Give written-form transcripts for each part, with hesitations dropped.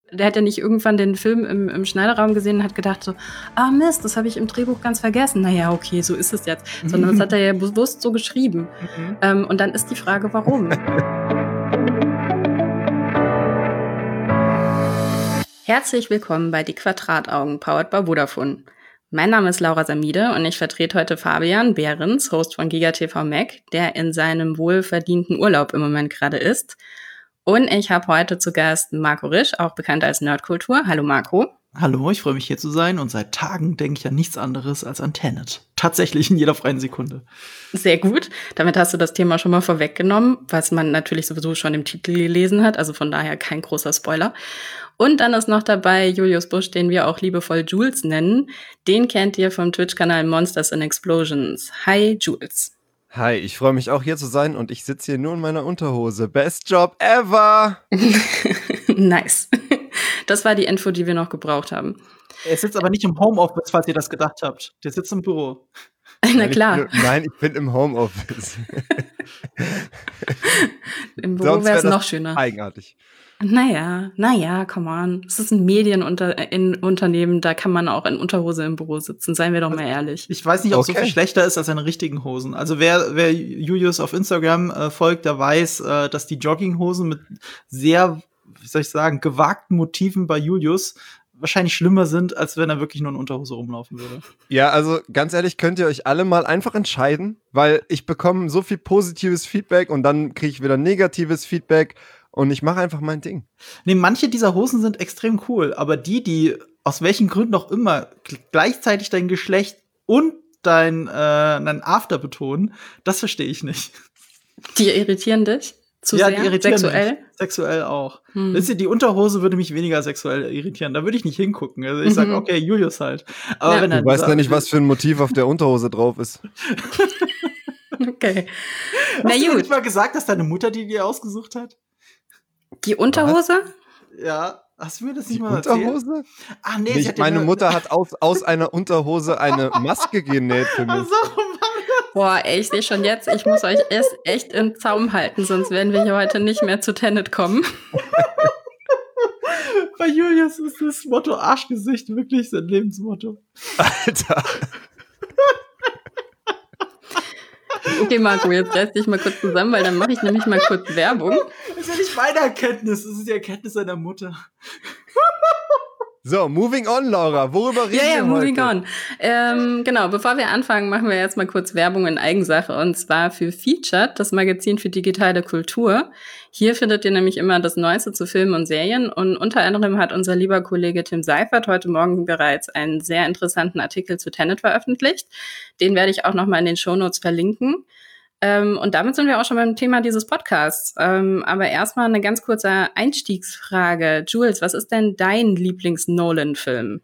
der hat ja nicht irgendwann den Film im Schneiderraum gesehen und hat gedacht so, Mist, das habe ich im Drehbuch ganz vergessen. Naja, okay, so ist es jetzt. Sondern das hat er ja bewusst so geschrieben. Und dann ist die Frage, warum? Herzlich willkommen bei Die Quadrataugen, powered by Vodafone. Mein Name ist Laura Samide und ich vertrete heute Fabian Behrens, Host von GigaTV Mac, der in seinem wohlverdienten Urlaub im Moment gerade ist. Und ich habe heute zu Gast Marco Risch, auch bekannt als Nerdkultur. Hallo Marco. Hallo, ich freue mich hier zu sein und seit Tagen denke ich an nichts anderes als an Tenet. Tatsächlich in jeder freien Sekunde. Sehr gut. Damit hast du das Thema schon mal vorweggenommen, was man natürlich sowieso schon im Titel gelesen hat, also von daher kein großer Spoiler. Und dann ist noch dabei Julius Busch, den wir auch liebevoll Jules nennen. Den kennt ihr vom Twitch-Kanal Monsters and Explosions. Hi Jules. Hi, ich freue mich auch hier zu sein und ich sitze hier nur in meiner Unterhose. Best Job ever! Nice. Das war die Info, die wir noch gebraucht haben. Er sitzt aber nicht im Homeoffice, falls ihr das gedacht habt. Der sitzt im Büro. Na klar. Nein, ich bin im Homeoffice. Im Büro wäre es noch schöner. Eigenartig. Naja, come on. Es ist ein Medienunternehmen, da kann man auch in Unterhose im Büro sitzen, seien wir doch mal ehrlich. Ich weiß nicht, ob es so viel schlechter ist als seine richtigen Hosen. Also wer Julius auf Instagram folgt, der weiß, dass die Jogginghosen mit sehr, wie soll ich sagen, gewagten Motiven bei Julius wahrscheinlich schlimmer sind, als wenn er wirklich nur in Unterhose rumlaufen würde. Ja, also ganz ehrlich, könnt ihr euch alle mal einfach entscheiden, weil ich bekomme so viel positives Feedback und dann kriege ich wieder negatives Feedback. Und ich mache einfach mein Ding. Nee, manche dieser Hosen sind extrem cool, aber die aus welchen Gründen auch immer gleichzeitig dein Geschlecht und dein After betonen, das verstehe ich nicht. Die irritieren dich? Zu sehr? Die irritieren sexuell? mich. Sexuell auch. Die Unterhose würde mich weniger sexuell irritieren. Da würde ich nicht hingucken. Also ich sage, okay, Julius halt. Aber ja. wenn er du weißt ja nicht, was für ein Motiv auf der Unterhose drauf ist. Okay. Hast du nicht mal gesagt, dass deine Mutter die dir ausgesucht hat? Die Unterhose? Was? Ja, hast du mir das nicht die mal erzählt? Unterhose? Ach nee, meine Mutter hat aus einer Unterhose eine Maske genäht für mich. Boah, ey, ich sehe schon jetzt, ich muss euch erst echt im Zaum halten, sonst werden wir hier heute nicht mehr zu Tenet kommen. Bei Julius ist das Motto Arschgesicht wirklich sein Lebensmotto. Alter. Okay, Marco, jetzt reiß dich mal kurz zusammen, weil dann mache ich nämlich mal kurz Werbung. Das ist ja nicht meine Erkenntnis, das ist die Erkenntnis seiner Mutter. So, moving on, Laura. Worüber reden wir heute? Ja, moving on. Genau, bevor wir anfangen, machen wir jetzt mal kurz Werbung in Eigensache. Und zwar für Featured, das Magazin für digitale Kultur. Hier findet ihr nämlich immer das Neueste zu Filmen und Serien. Und unter anderem hat unser lieber Kollege Tim Seifert heute Morgen bereits einen sehr interessanten Artikel zu Tenet veröffentlicht. Den werde ich auch nochmal in den Shownotes verlinken. Und damit sind wir auch schon beim Thema dieses Podcasts. Aber erstmal eine ganz kurze Einstiegsfrage. Jules, was ist denn dein Lieblings-Nolan-Film?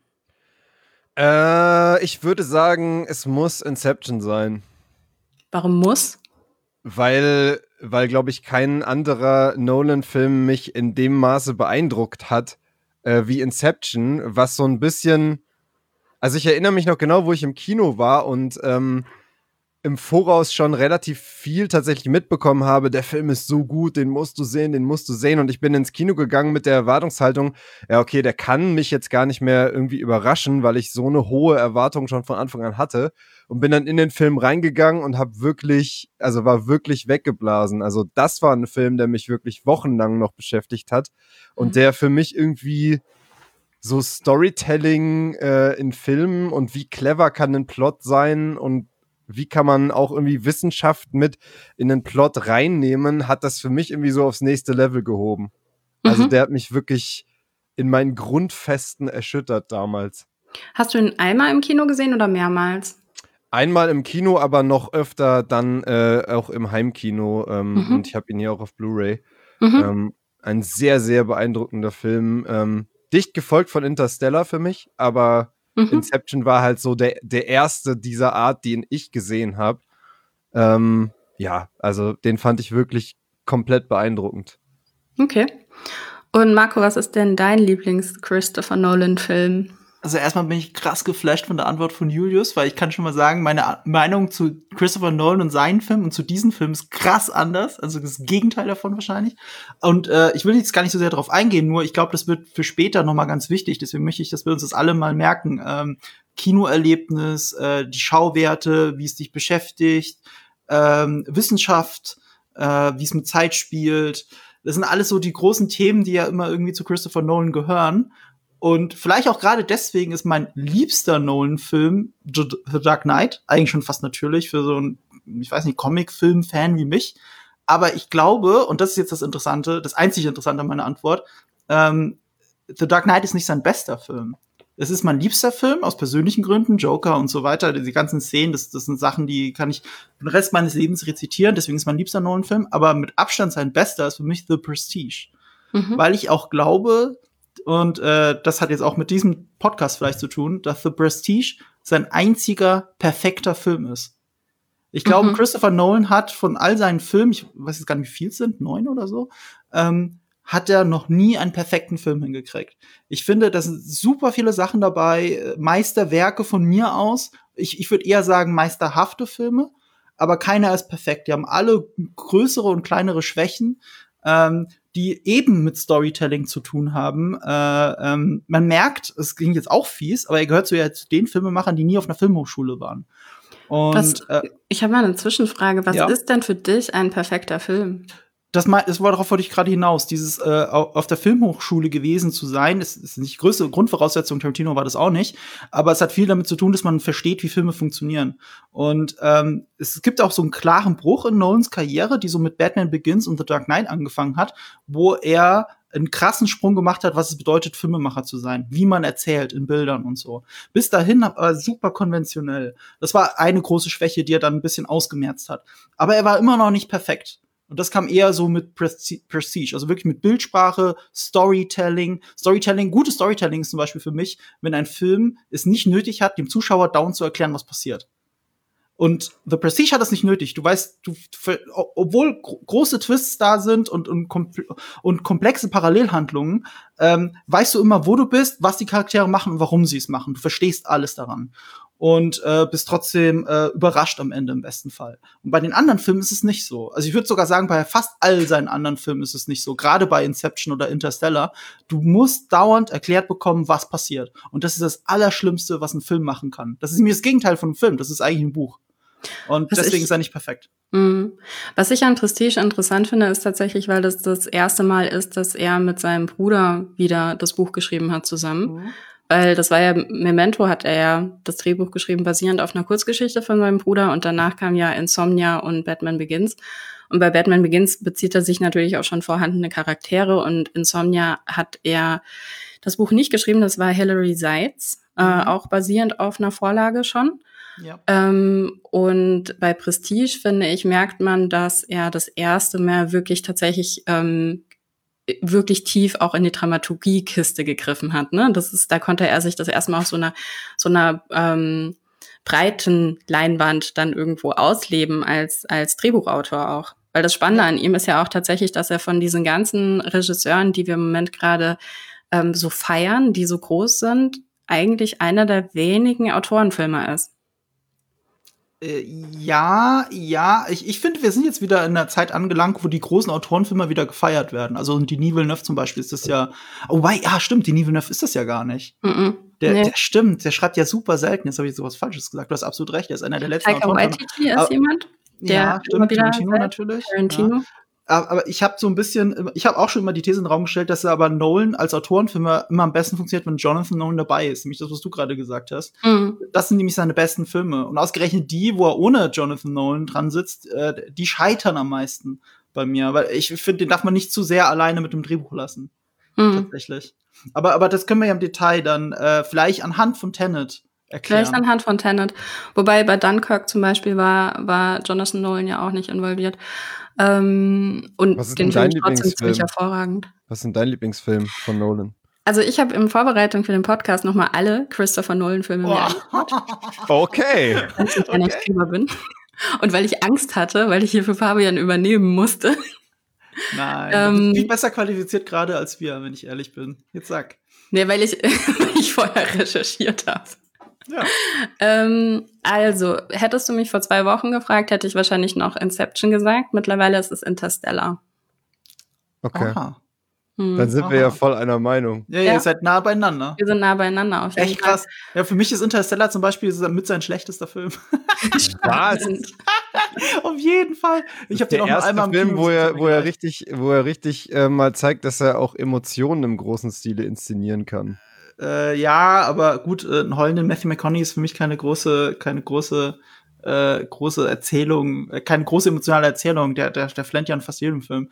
Ich würde sagen, es muss Inception sein. Warum muss? Weil glaube ich, kein anderer Nolan-Film mich in dem Maße beeindruckt hat wie Inception, was so ein bisschen, also ich erinnere mich noch genau, wo ich im Kino war und im Voraus schon relativ viel tatsächlich mitbekommen habe, der Film ist so gut, den musst du sehen. Und ich bin ins Kino gegangen mit der Erwartungshaltung, ja okay, der kann mich jetzt gar nicht mehr irgendwie überraschen, weil ich so eine hohe Erwartung schon von Anfang an hatte und bin dann in den Film reingegangen und war wirklich weggeblasen. Also das war ein Film, der mich wirklich wochenlang noch beschäftigt hat und der für mich irgendwie so Storytelling in Filmen und wie clever kann ein Plot sein und wie kann man auch irgendwie Wissenschaft mit in den Plot reinnehmen, hat das für mich irgendwie so aufs nächste Level gehoben. Also der hat mich wirklich in meinen Grundfesten erschüttert damals. Hast du ihn einmal im Kino gesehen oder mehrmals? Einmal im Kino, aber noch öfter dann auch im Heimkino. Und ich habe ihn hier auch auf Blu-ray. Ein sehr, sehr beeindruckender Film. Dicht gefolgt von Interstellar für mich, aber Inception war halt so der erste dieser Art, den ich gesehen habe. Ja, also den fand ich wirklich komplett beeindruckend. Okay. Und Marco, was ist denn dein Lieblings-Christopher Nolan-Film? Also erstmal bin ich krass geflasht von der Antwort von Julius, weil ich kann schon mal sagen, meine Meinung zu Christopher Nolan und seinen Filmen und zu diesem Film ist krass anders. Also das Gegenteil davon wahrscheinlich. Und ich will jetzt gar nicht so sehr darauf eingehen, nur ich glaube, das wird für später noch mal ganz wichtig. Deswegen möchte ich, dass wir uns das alle mal merken. Kinoerlebnis, die Schauwerte, wie es dich beschäftigt, Wissenschaft, wie es mit Zeit spielt. Das sind alles so die großen Themen, die ja immer irgendwie zu Christopher Nolan gehören. Und vielleicht auch gerade deswegen ist mein liebster Nolan-Film The Dark Knight, eigentlich schon fast natürlich für so einen, ich weiß nicht, Comic-Film-Fan wie mich. Aber ich glaube, und das ist jetzt das Interessante, das einzig Interessante an meiner Antwort, The Dark Knight ist nicht sein bester Film. Es ist mein liebster Film aus persönlichen Gründen, Joker und so weiter, die ganzen Szenen, das sind Sachen, die kann ich den Rest meines Lebens rezitieren, deswegen ist mein liebster Nolan-Film, aber mit Abstand sein bester ist für mich The Prestige. Weil ich auch glaube, und das hat jetzt auch mit diesem Podcast vielleicht zu tun, dass The Prestige sein einziger perfekter Film ist. Ich glaube, Christopher Nolan hat von all seinen Filmen, ich weiß jetzt gar nicht, wie viel es sind, 9 oder so, hat er noch nie einen perfekten Film hingekriegt. Ich finde, da sind super viele Sachen dabei, Meisterwerke von mir aus. Ich würde eher sagen meisterhafte Filme, aber keiner ist perfekt. Die haben alle größere und kleinere Schwächen, die eben mit Storytelling zu tun haben. Man merkt, es ging jetzt auch fies, aber er gehört zu den Filmemachern, die nie auf einer Filmhochschule waren. Und ich habe mal eine Zwischenfrage. Was ist denn für dich ein perfekter Film? Darauf wollte ich gerade hinaus. Dieses auf der Filmhochschule gewesen zu sein, ist nicht die größte Grundvoraussetzung. Tarantino war das auch nicht. Aber es hat viel damit zu tun, dass man versteht, wie Filme funktionieren. Und es gibt auch so einen klaren Bruch in Nolans Karriere, die so mit Batman Begins und The Dark Knight angefangen hat, wo er einen krassen Sprung gemacht hat, was es bedeutet, Filmemacher zu sein, wie man erzählt in Bildern und so. Bis dahin super konventionell. Das war eine große Schwäche, die er dann ein bisschen ausgemerzt hat. Aber er war immer noch nicht perfekt. Und das kam eher so mit Prestige, also wirklich mit Bildsprache, Storytelling. Gutes Storytelling ist zum Beispiel für mich, wenn ein Film es nicht nötig hat, dem Zuschauer dauernd zu erklären, was passiert. Und The Prestige hat das nicht nötig. Du weißt, obwohl große Twists da sind und komplexe Parallelhandlungen, weißt du immer, wo du bist, was die Charaktere machen und warum sie es machen. Du verstehst alles daran. Und bist trotzdem überrascht am Ende im besten Fall. Und bei den anderen Filmen ist es nicht so. Also ich würde sogar sagen, bei fast all seinen anderen Filmen ist es nicht so. Gerade bei Inception oder Interstellar. Du musst dauernd erklärt bekommen, was passiert. Und das ist das Allerschlimmste, was ein Film machen kann. Das ist mir das Gegenteil von einem Film. Das ist eigentlich ein Buch. Und deswegen ist er nicht perfekt. Was ich an Prestige interessant finde, ist tatsächlich, weil das erste Mal ist, dass er mit seinem Bruder wieder das Buch geschrieben hat zusammen. Weil das war ja, Memento hat er ja das Drehbuch geschrieben, basierend auf einer Kurzgeschichte von seinem Bruder. Und danach kam ja Insomnia und Batman Begins. Und bei Batman Begins bezieht er sich natürlich auch schon vorhandene Charaktere. Und Insomnia hat er das Buch nicht geschrieben, das war Hilary Seitz, auch basierend auf einer Vorlage schon. Ja. Und bei Prestige, finde ich, merkt man, dass er das erste Mal wirklich tatsächlich wirklich tief auch in die Dramaturgie-Kiste gegriffen hat, ne? Da konnte er sich das erstmal auf so einer breiten Leinwand dann irgendwo ausleben als Drehbuchautor auch. Weil das Spannende an ihm ist ja auch tatsächlich, dass er von diesen ganzen Regisseuren, die wir im Moment gerade so feiern, die so groß sind, eigentlich einer der wenigen Autorenfilmer ist. Ja, ich finde, wir sind jetzt wieder in einer Zeit angelangt, wo die großen Autorenfilme wieder gefeiert werden. Also die Denis Villeneuve zum Beispiel ist das ja, stimmt, Denis Villeneuve ist das ja gar nicht. Der stimmt, der schreibt ja super selten, jetzt habe ich sowas Falsches gesagt, du hast absolut recht, er ist einer der letzten Autorenfilme. Taika Waititi ist jemand, der ja, stimmt, Tarantino natürlich. Tarantino. Ja. Aber ich habe auch schon immer die These in den Raum gestellt, dass er aber Nolan als Autorenfilmer immer am besten funktioniert, wenn Jonathan Nolan dabei ist. Nämlich das, was du gerade gesagt hast. Das sind nämlich seine besten Filme. Und ausgerechnet die, wo er ohne Jonathan Nolan dran sitzt, die scheitern am meisten bei mir. Weil ich finde, den darf man nicht zu sehr alleine mit dem Drehbuch lassen. Tatsächlich. Aber das können wir ja im Detail dann vielleicht anhand von Tenet erklären. Vielleicht anhand von Tenet. Wobei bei Dunkirk zum Beispiel war Jonathan Nolan ja auch nicht involviert. Und den Film trotzdem ziemlich hervorragend. Was ist denn dein Lieblingsfilm von Nolan? Also ich habe in Vorbereitung für den Podcast nochmal alle Christopher Nolan-Filme mir angeschaut. Okay. Weil ich ein kleiner Streamer bin. Und weil ich Angst hatte, weil ich hier für Fabian übernehmen musste. Nein, du bist viel besser qualifiziert gerade als wir, wenn ich ehrlich bin. Jetzt sag. Nee, weil ich vorher recherchiert habe. Ja. Also, hättest du mich vor 2 Wochen gefragt, hätte ich wahrscheinlich noch Inception gesagt. Mittlerweile ist es Interstellar. Okay. Aha. Dann sind wir ja voll einer Meinung. Ja, ihr seid nah beieinander. Wir sind nah beieinander auf jeden Echt krass. Ja, für mich ist Interstellar zum Beispiel mit sein schlechtester Film. Was? Auf jeden Fall. Ich habe den auch noch einmal im Film, Kino wo er gesehen. wo er richtig mal zeigt, dass er auch Emotionen im großen Stile inszenieren kann. Ja, aber gut, einen heulenden Matthew McConaughey ist für mich keine große Erzählung, keine große emotionale Erzählung. Der flennt ja in fast jedem Film.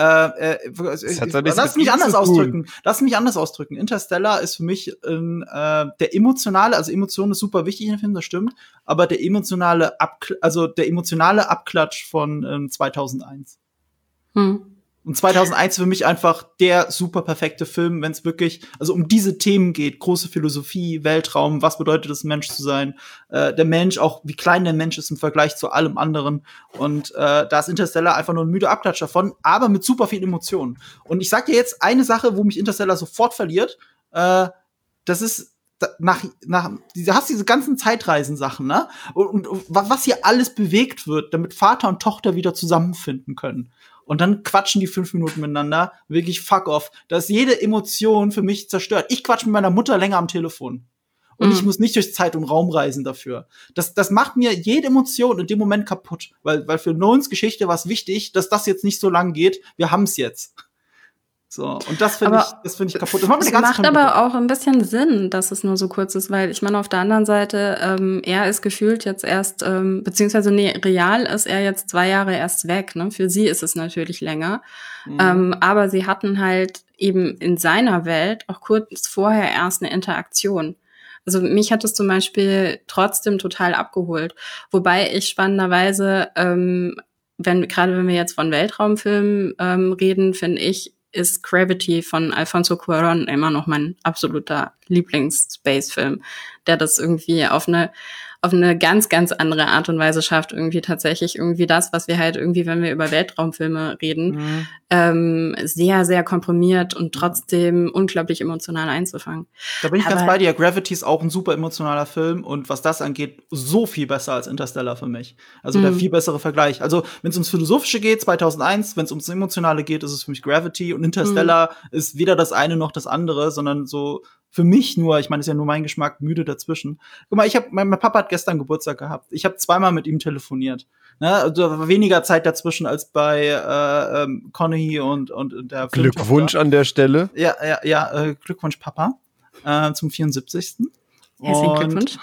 Lass mich anders ausdrücken. Interstellar ist für mich der emotionale, also Emotion ist super wichtig in dem Film, das stimmt, aber der emotionale Abklatsch von 2001. Und 2001 für mich einfach der super perfekte Film, wenn es wirklich also um diese Themen geht, große Philosophie, Weltraum, was bedeutet es, Mensch zu sein, der Mensch, auch wie klein der Mensch ist im Vergleich zu allem anderen. Und da ist Interstellar einfach nur ein müder Abklatsch davon, aber mit super viel Emotionen. Und ich sag dir jetzt eine Sache, wo mich Interstellar sofort verliert, das ist du hast diese ganzen Zeitreisen-Sachen, ne? Und was hier alles bewegt wird, damit Vater und Tochter wieder zusammenfinden können. Und dann quatschen die 5 Minuten miteinander. Wirklich fuck off. Da ist jede Emotion für mich zerstört. Ich quatsch mit meiner Mutter länger am Telefon. Und ich muss nicht durch Zeit und Raum reisen dafür. Das macht mir jede Emotion in dem Moment kaputt. Weil für Nolans Geschichte war es wichtig, dass das jetzt nicht so lang geht. Wir haben's jetzt. So, und das finde ich kaputt. Das macht aber auch ein bisschen Sinn, dass es nur so kurz ist, weil ich meine, auf der anderen Seite, er ist gefühlt jetzt erst, real ist er jetzt 2 Jahre erst weg, ne? Für sie ist es natürlich länger. Aber sie hatten halt eben in seiner Welt auch kurz vorher erst eine Interaktion. Also mich hat es zum Beispiel trotzdem total abgeholt. Wobei ich spannenderweise, wenn wir jetzt von Weltraumfilmen reden, finde ich, ist Gravity von Alfonso Cuarón immer noch mein absoluter Lieblings-Space-Film, der das irgendwie auf eine ganz, ganz andere Art und Weise schafft, irgendwie tatsächlich irgendwie das, was wir halt irgendwie, wenn wir über Weltraumfilme reden, sehr, sehr komprimiert und trotzdem unglaublich emotional einzufangen. Da bin ich ganz bei dir. Gravity ist auch ein super emotionaler Film und was das angeht, so viel besser als Interstellar für mich. Also der viel bessere Vergleich. Also wenn es ums Philosophische geht, 2001, wenn es ums Emotionale geht, ist es für mich Gravity und Interstellar ist weder das eine noch das andere, sondern so für mich nur, ich meine, das ist ja nur mein Geschmack, müde dazwischen. Guck mal, mein Papa hat gestern Geburtstag gehabt. Ich habe 2-mal mit ihm telefoniert. Ne? Also da war weniger Zeit dazwischen als bei Connehy und der Glückwunsch an der Stelle. Ja, Glückwunsch, Papa, zum 74. Herzlichen Glückwunsch.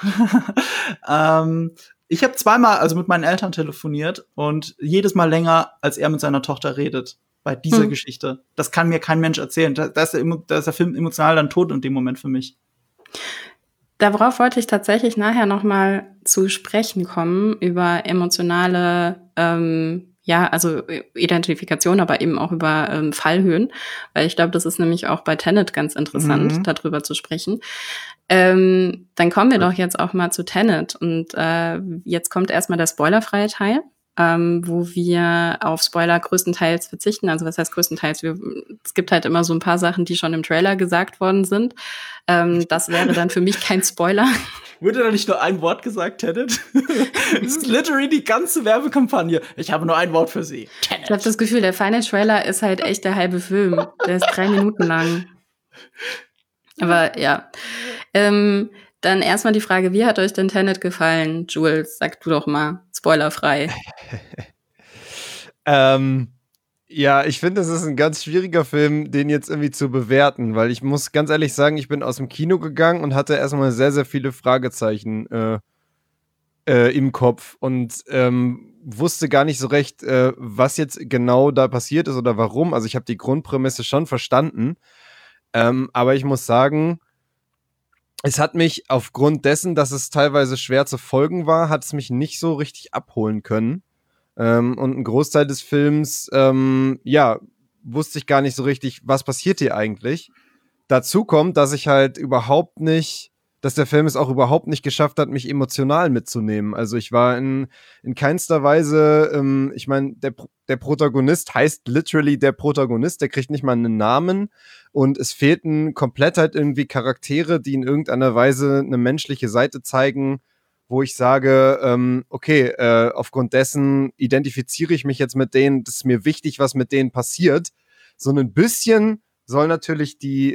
Ich habe 2-mal also mit meinen Eltern telefoniert und jedes Mal länger, als er mit seiner Tochter redet. Bei dieser Geschichte. Das kann mir kein Mensch erzählen. Da ist der Film emotional dann tot in dem Moment für mich. Darauf wollte ich tatsächlich nachher noch mal zu sprechen kommen, über emotionale, also Identifikation, aber eben auch über Fallhöhen. Weil ich glaube, das ist nämlich auch bei Tenet ganz interessant, darüber zu sprechen. Dann kommen wir doch jetzt auch mal zu Tenet. Und jetzt kommt erstmal der spoilerfreie Teil. Wo wir auf Spoiler größtenteils verzichten. Also was heißt größtenteils? Es gibt halt immer so ein paar Sachen, die schon im Trailer gesagt worden sind. Das wäre dann für mich kein Spoiler. Wurde da nicht nur ein Wort gesagt, Tenet? Das ist literally die ganze Werbekampagne. Ich habe nur ein Wort für Sie. Tenet. Ich habe das Gefühl, der Final Trailer ist halt echt der halbe Film. Der ist 3 Minuten lang. Aber ja. Dann erstmal die Frage, wie hat euch denn Tenet gefallen? Jules, sag du doch mal, spoilerfrei. Ja, ich finde, es ist ein ganz schwieriger Film, den jetzt irgendwie zu bewerten, weil ich muss ganz ehrlich sagen, ich bin aus dem Kino gegangen und hatte erstmal sehr, sehr viele Fragezeichen im Kopf und wusste gar nicht so recht, was jetzt genau da passiert ist oder warum. Also ich habe die Grundprämisse schon verstanden, aber ich muss sagen, es hat mich aufgrund dessen, dass es teilweise schwer zu folgen war, hat es mich nicht so richtig abholen können. Und ein Großteil des Films, wusste ich gar nicht so richtig, was passiert hier eigentlich. Dazu kommt, dass ich halt überhaupt nicht dass der Film es auch überhaupt nicht geschafft hat, mich emotional mitzunehmen. Also ich war in keinster Weise, ich meine, der Protagonist heißt literally der Protagonist, der kriegt nicht mal einen Namen und es fehlten komplett halt irgendwie Charaktere, die in irgendeiner Weise eine menschliche Seite zeigen, wo ich sage, okay, aufgrund dessen identifiziere ich mich jetzt mit denen, das ist mir wichtig, was mit denen passiert. So ein bisschen soll natürlich die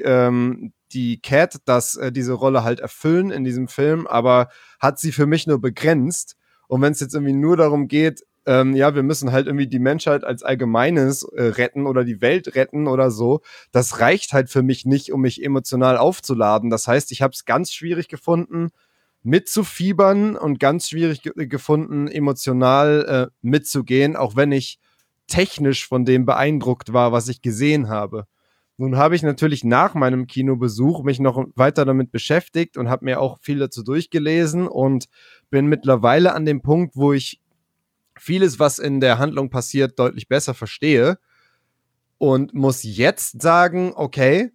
Cat diese Rolle halt erfüllen in diesem Film, aber hat sie für mich nur begrenzt. Und wenn es jetzt irgendwie nur darum geht, wir müssen halt irgendwie die Menschheit als Allgemeines retten oder die Welt retten oder so, das reicht halt für mich nicht, um mich emotional aufzuladen. Das heißt, ich habe es ganz schwierig gefunden, mitzufiebern und ganz schwierig gefunden, emotional mitzugehen, auch wenn ich technisch von dem beeindruckt war, was ich gesehen habe. Nun habe ich natürlich nach meinem Kinobesuch mich noch weiter damit beschäftigt und habe mir auch viel dazu durchgelesen und bin mittlerweile an dem Punkt, wo ich vieles, was in der Handlung passiert, deutlich besser verstehe und muss jetzt sagen, okay,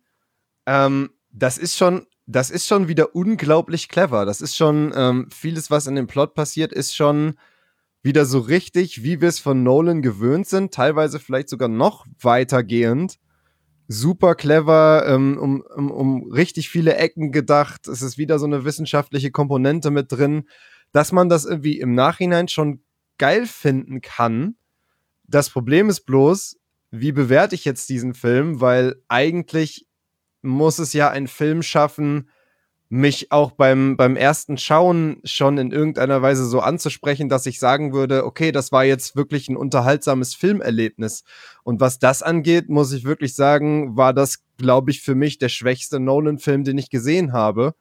das ist schon wieder unglaublich clever. Das ist schon, vieles, was in dem Plot passiert, ist schon wieder so richtig, wie wir es von Nolan gewöhnt sind, teilweise vielleicht sogar noch weitergehend. Super clever, um richtig viele Ecken gedacht. Es ist wieder so eine wissenschaftliche Komponente mit drin, dass man das irgendwie im Nachhinein schon geil finden kann. Das Problem ist bloß, wie bewerte ich jetzt diesen Film? Weil eigentlich muss es ja ein Film schaffen, mich auch beim ersten Schauen schon in irgendeiner Weise so anzusprechen, dass ich sagen würde, okay, das war jetzt wirklich ein unterhaltsames Filmerlebnis. Und was das angeht, muss ich wirklich sagen, war das, glaube ich, für mich der schwächste Nolan-Film, den ich gesehen habe.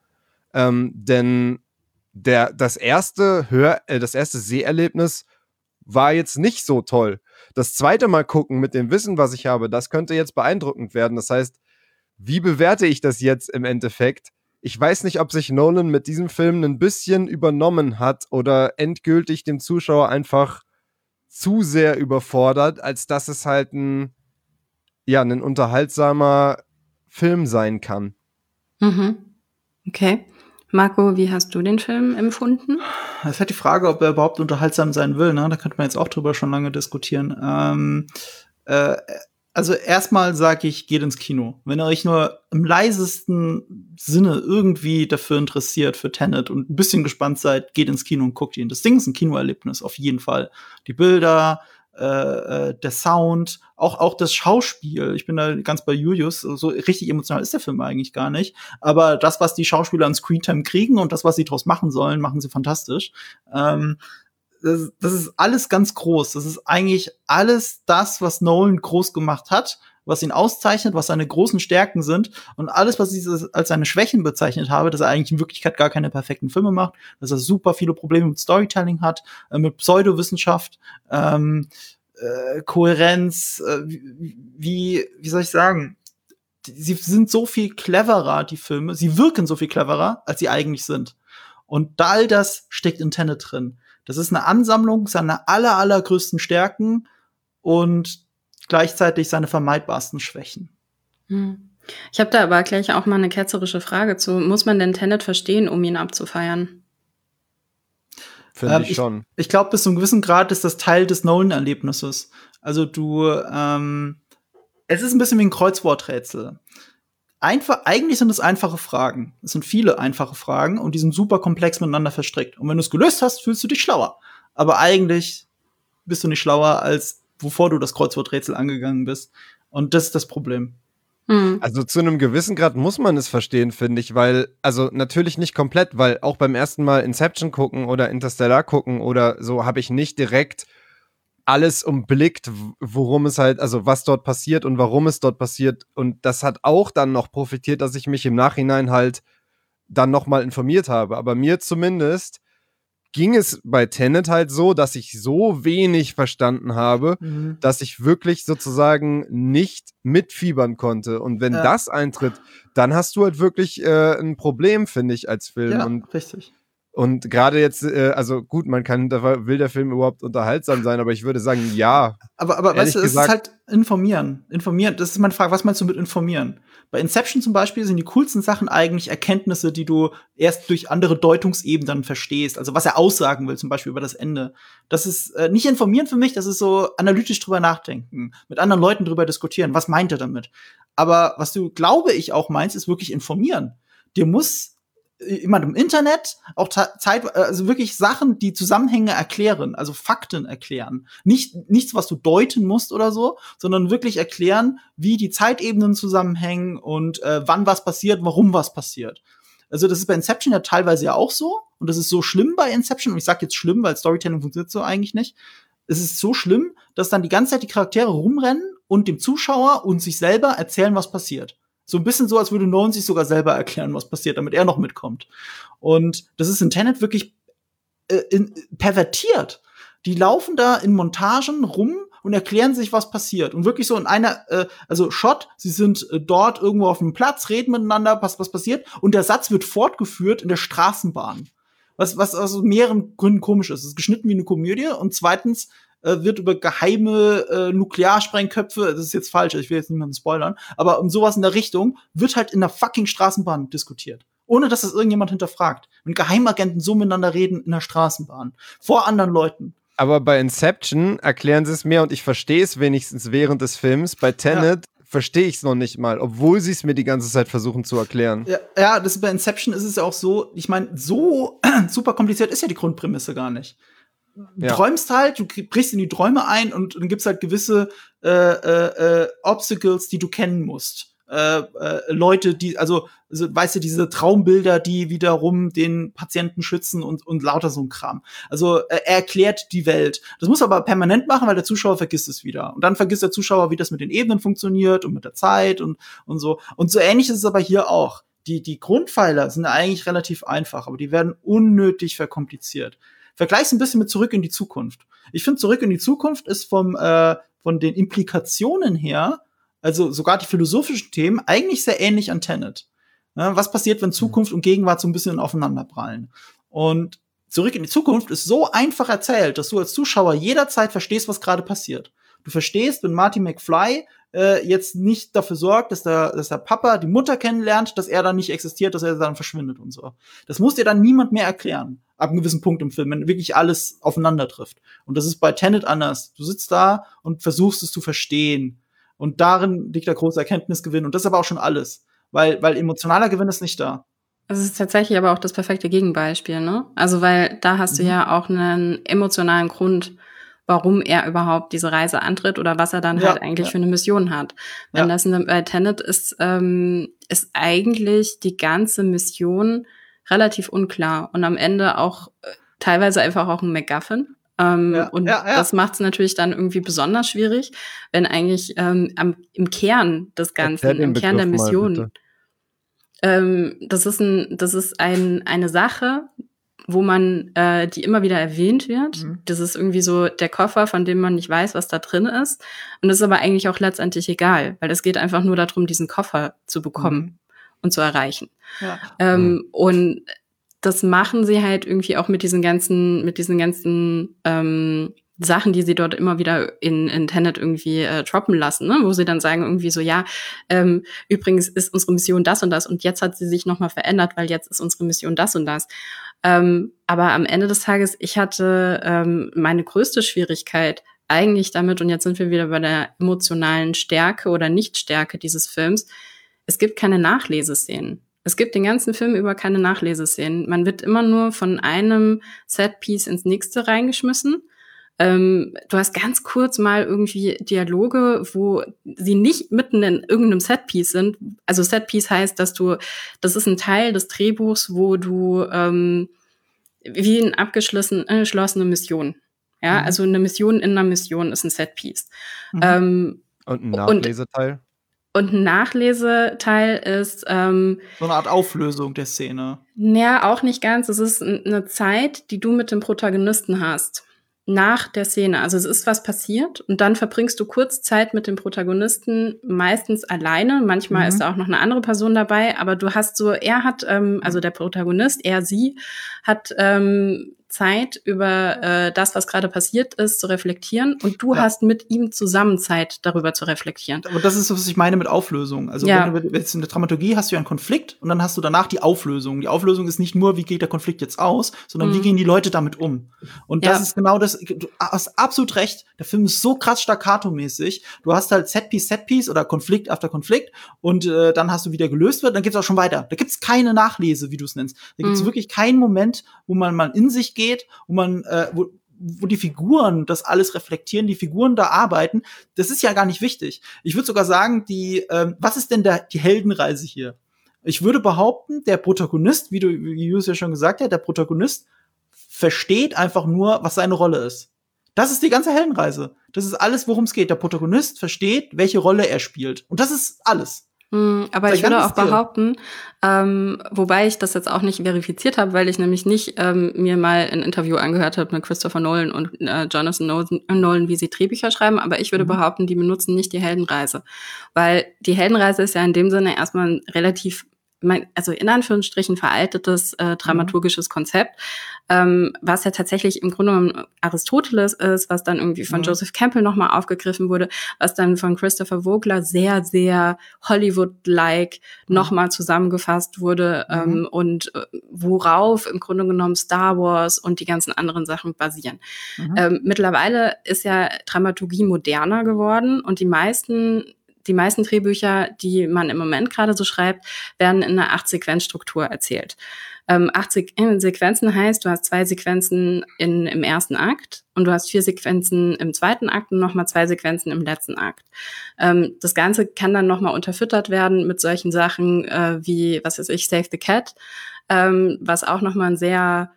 Denn das erste Seherlebnis war jetzt nicht so toll. Das zweite Mal gucken mit dem Wissen, was ich habe, das könnte jetzt beeindruckend werden. Das heißt, wie bewerte ich das jetzt im Endeffekt? Ich weiß nicht, ob sich Nolan mit diesem Film ein bisschen übernommen hat oder endgültig dem Zuschauer einfach zu sehr überfordert, als dass es halt ein unterhaltsamer Film sein kann. Mhm. Okay. Marco, wie hast du den Film empfunden? Das ist halt die Frage, ob er überhaupt unterhaltsam sein will, ne? Da könnte man jetzt auch drüber schon lange diskutieren. Also erstmal sage ich, geht ins Kino. Wenn ihr euch nur im leisesten Sinne irgendwie dafür interessiert, für Tenet und ein bisschen gespannt seid, geht ins Kino und guckt ihn. Das Ding ist ein Kinoerlebnis, auf jeden Fall. Die Bilder, der Sound, auch das Schauspiel. Ich bin da ganz bei Julius. So richtig emotional ist der Film eigentlich gar nicht. Aber das, was die Schauspieler an Screentime kriegen und das, was sie draus machen sollen, machen sie fantastisch. Das ist alles ganz groß. Das ist eigentlich alles das, was Nolan groß gemacht hat, was ihn auszeichnet, was seine großen Stärken sind und alles, was ich als seine Schwächen bezeichnet habe, dass er eigentlich in Wirklichkeit gar keine perfekten Filme macht, dass er super viele Probleme mit Storytelling hat, mit Pseudowissenschaft, Kohärenz, wie soll ich sagen? Sie sind so viel cleverer, die Filme. Sie wirken so viel cleverer, als sie eigentlich sind. Und all das steckt in Tenet drin. Das ist eine Ansammlung seiner allergrößten Stärken und gleichzeitig seine vermeidbarsten Schwächen. Ich habe da aber gleich auch mal eine ketzerische Frage zu. Muss man denn Tenet verstehen, um ihn abzufeiern? Finde ich schon. Ich glaube, bis zu einem gewissen Grad ist das Teil des Nolan-Erlebnisses. Also es ist ein bisschen wie ein Kreuzworträtsel. Eigentlich sind es einfache Fragen. Es sind viele einfache Fragen und die sind super komplex miteinander verstrickt. Und wenn du es gelöst hast, fühlst du dich schlauer. Aber eigentlich bist du nicht schlauer, als bevor du das Kreuzworträtsel angegangen bist. Und das ist das Problem. Also zu einem gewissen Grad muss man es verstehen, finde ich, weil, also natürlich nicht komplett, weil auch beim ersten Mal Inception gucken oder Interstellar gucken oder so habe ich nicht direkt alles umblickt, worum es halt, also was dort passiert und warum es dort passiert. Und das hat auch dann noch profitiert, dass ich mich im Nachhinein halt dann nochmal informiert habe. Aber mir zumindest ging es bei Tenet halt so, dass ich so wenig verstanden habe, dass ich wirklich sozusagen nicht mitfiebern konnte. Und wenn das eintritt, dann hast du halt wirklich ein Problem, finde ich, als Film. Ja, und richtig. Und gerade jetzt, also gut, man kann, will der Film überhaupt unterhaltsam sein, aber ich würde sagen, ja. Aber weißt du, es ist halt informieren. Informieren, das ist meine Frage, was meinst du mit informieren? Bei Inception zum Beispiel sind die coolsten Sachen eigentlich Erkenntnisse, die du erst durch andere Deutungsebenen verstehst. Also was er aussagen will, zum Beispiel über das Ende. Das ist nicht informieren für mich, das ist so analytisch drüber nachdenken, mit anderen Leuten drüber diskutieren. Was meint er damit? Aber was du, glaube ich, auch meinst, ist wirklich informieren. Dir muss jemand im Internet auch also wirklich Sachen, die Zusammenhänge erklären, also Fakten erklären. Nichts, was du deuten musst oder so, sondern wirklich erklären, wie die Zeitebenen zusammenhängen und wann was passiert, warum was passiert. Also das ist bei Inception ja teilweise ja auch so. Und das ist so schlimm bei Inception. Und ich sag jetzt schlimm, weil Storytelling funktioniert so eigentlich nicht. Es ist so schlimm, dass dann die ganze Zeit die Charaktere rumrennen und dem Zuschauer und sich selber erzählen, was passiert. So ein bisschen so, als würde Nolan sich sogar selber erklären, was passiert, damit er noch mitkommt. Und das ist in Tenet wirklich pervertiert. Die laufen da in Montagen rum und erklären sich, was passiert. Und wirklich so in einer, also Shot, sie sind dort irgendwo auf einem Platz, reden miteinander, was passiert. Und der Satz wird fortgeführt in der Straßenbahn. Was aus mehreren Gründen komisch ist. Es ist geschnitten wie eine Komödie. Und zweitens wird über geheime Nuklearsprengköpfe, das ist jetzt falsch, ich will jetzt niemanden spoilern, aber um sowas in der Richtung wird halt in der fucking Straßenbahn diskutiert. Ohne dass das irgendjemand hinterfragt. Wenn Geheimagenten so miteinander reden in der Straßenbahn. Vor anderen Leuten. Aber bei Inception erklären sie es mir und ich verstehe es wenigstens während des Films. Bei Tenet verstehe ich es noch nicht mal, obwohl sie es mir die ganze Zeit versuchen zu erklären. Ja, das bei Inception ist es ja auch so, ich meine, so super kompliziert ist ja die Grundprämisse gar nicht. Du träumst halt, du brichst in die Träume ein und dann gibt's halt gewisse Obstacles, die du kennen musst. Leute, die, also weißt du, diese Traumbilder, die wiederum den Patienten schützen und lauter so ein Kram. Also er erklärt die Welt. Das muss er aber permanent machen, weil der Zuschauer vergisst es wieder. Und dann vergisst der Zuschauer, wie das mit den Ebenen funktioniert und mit der Zeit und so. Und so ähnlich ist es aber hier auch. Die Grundpfeiler sind eigentlich relativ einfach, aber die werden unnötig verkompliziert. Vergleich's ein bisschen mit Zurück in die Zukunft. Ich finde, Zurück in die Zukunft ist von den Implikationen her, also sogar die philosophischen Themen, eigentlich sehr ähnlich an Tenet. Ja, was passiert, wenn Zukunft und Gegenwart so ein bisschen aufeinanderprallen? Und Zurück in die Zukunft ist so einfach erzählt, dass du als Zuschauer jederzeit verstehst, was gerade passiert. Du verstehst, wenn Marty McFly jetzt nicht dafür sorgt, dass der Papa die Mutter kennenlernt, dass er dann nicht existiert, dass er dann verschwindet und so. Das muss dir dann niemand mehr erklären. Ab einem gewissen Punkt im Film, wenn wirklich alles aufeinander trifft. Und das ist bei Tenet anders. Du sitzt da und versuchst es zu verstehen. Und darin liegt der große Erkenntnisgewinn. Und das ist aber auch schon alles. Weil emotionaler Gewinn ist nicht da. Es ist tatsächlich aber auch das perfekte Gegenbeispiel, ne? Also, weil da hast du ja auch einen emotionalen Grund, warum er überhaupt diese Reise antritt oder was er dann halt eigentlich für eine Mission hat. Wenn das bei Tenet ist eigentlich die ganze Mission relativ unklar und am Ende auch teilweise einfach auch ein MacGuffin. Das macht es natürlich dann irgendwie besonders schwierig, wenn eigentlich im Kern des Ganzen, im Kern der Mission, das ist eine Sache, wo man die immer wieder erwähnt wird. Das ist irgendwie so der Koffer, von dem man nicht weiß, was da drin ist. Und das ist aber eigentlich auch letztendlich egal, weil es geht einfach nur darum, diesen Koffer zu bekommen und zu erreichen. Ja. Und das machen sie halt irgendwie auch mit diesen ganzen Sachen, die sie dort immer wieder in Tenet irgendwie droppen lassen, ne? Wo sie dann sagen irgendwie so, übrigens ist unsere Mission das und das und jetzt hat sie sich nochmal verändert, weil jetzt ist unsere Mission das und das. Aber am Ende des Tages, ich hatte meine größte Schwierigkeit eigentlich damit, und jetzt sind wir wieder bei der emotionalen Stärke oder Nichtstärke dieses Films, es gibt keine Nachleseszenen. Es gibt den ganzen Film über keine Nachleseszenen. Man wird immer nur von einem Setpiece ins nächste reingeschmissen. Du hast ganz kurz mal irgendwie Dialoge, wo sie nicht mitten in irgendeinem Setpiece sind. Also Setpiece heißt, das ist ein Teil des Drehbuchs, wo du wie eine abgeschlossene Mission. Ja, also eine Mission in einer Mission ist ein Setpiece. Und ein Nachleseteil? Und ein Nachleseteil ist so eine Art Auflösung der Szene. Ja, auch nicht ganz. Es ist eine Zeit, die du mit dem Protagonisten hast. nach der Szene. Also es ist was passiert und dann verbringst du kurz Zeit mit dem Protagonisten, meistens alleine. Manchmal ist da auch noch eine andere Person dabei, aber du hast so, also der Protagonist, sie hat Zeit über das, was gerade passiert ist, zu reflektieren und du hast mit ihm zusammen Zeit, darüber zu reflektieren. Aber das ist so, was ich meine mit Auflösung. Also wenn du jetzt in der Dramaturgie hast du ja einen Konflikt und dann hast du danach die Auflösung. Die Auflösung ist nicht nur, wie geht der Konflikt jetzt aus, sondern wie gehen die Leute damit um. Und das ist genau das, du hast absolut recht, der Film ist so krass staccato-mäßig. Du hast halt Setpiece oder Konflikt after Konflikt und dann hast du wieder gelöst wird, dann geht's auch schon weiter. Da gibt's keine Nachlese, wie du es nennst. Da gibt's wirklich keinen Moment, wo man mal in sich geht, wo man, wo die Figuren das alles reflektieren, die Figuren da arbeiten, das ist ja gar nicht wichtig. Ich würde sogar sagen, was ist denn die Heldenreise hier? Ich würde behaupten, der Protagonist, wie Julius ja schon gesagt hat, der Protagonist versteht einfach nur, was seine Rolle ist. Das ist die ganze Heldenreise. Das ist alles, worum es geht. Der Protagonist versteht, welche Rolle er spielt. Und das ist alles. Aber ich würde auch behaupten, wobei ich das jetzt auch nicht verifiziert habe, weil ich nämlich nicht mir mal ein Interview angehört habe mit Christopher Nolan und Jonathan Nolan, wie sie Drehbücher schreiben, aber ich würde behaupten, die benutzen nicht die Heldenreise. Weil die Heldenreise ist ja in dem Sinne erstmal ein relativ, also in Anführungsstrichen veraltetes dramaturgisches Konzept, was ja tatsächlich im Grunde genommen Aristoteles ist, was dann irgendwie von Joseph Campbell nochmal aufgegriffen wurde, was dann von Christopher Vogler sehr, sehr Hollywood-like nochmal zusammengefasst wurde und worauf im Grunde genommen Star Wars und die ganzen anderen Sachen basieren. Mittlerweile ist ja Dramaturgie moderner geworden und die meisten Drehbücher, die man im Moment gerade so schreibt, werden in einer 8-Sequenz-Struktur erzählt. 8 Sequenzen heißt, du hast 2 Sequenzen im ersten Akt und du hast 4 Sequenzen im zweiten Akt und nochmal 2 Sequenzen im letzten Akt. Das Ganze kann dann nochmal unterfüttert werden mit solchen Sachen wie, was weiß ich, Save the Cat, was auch nochmal ein sehr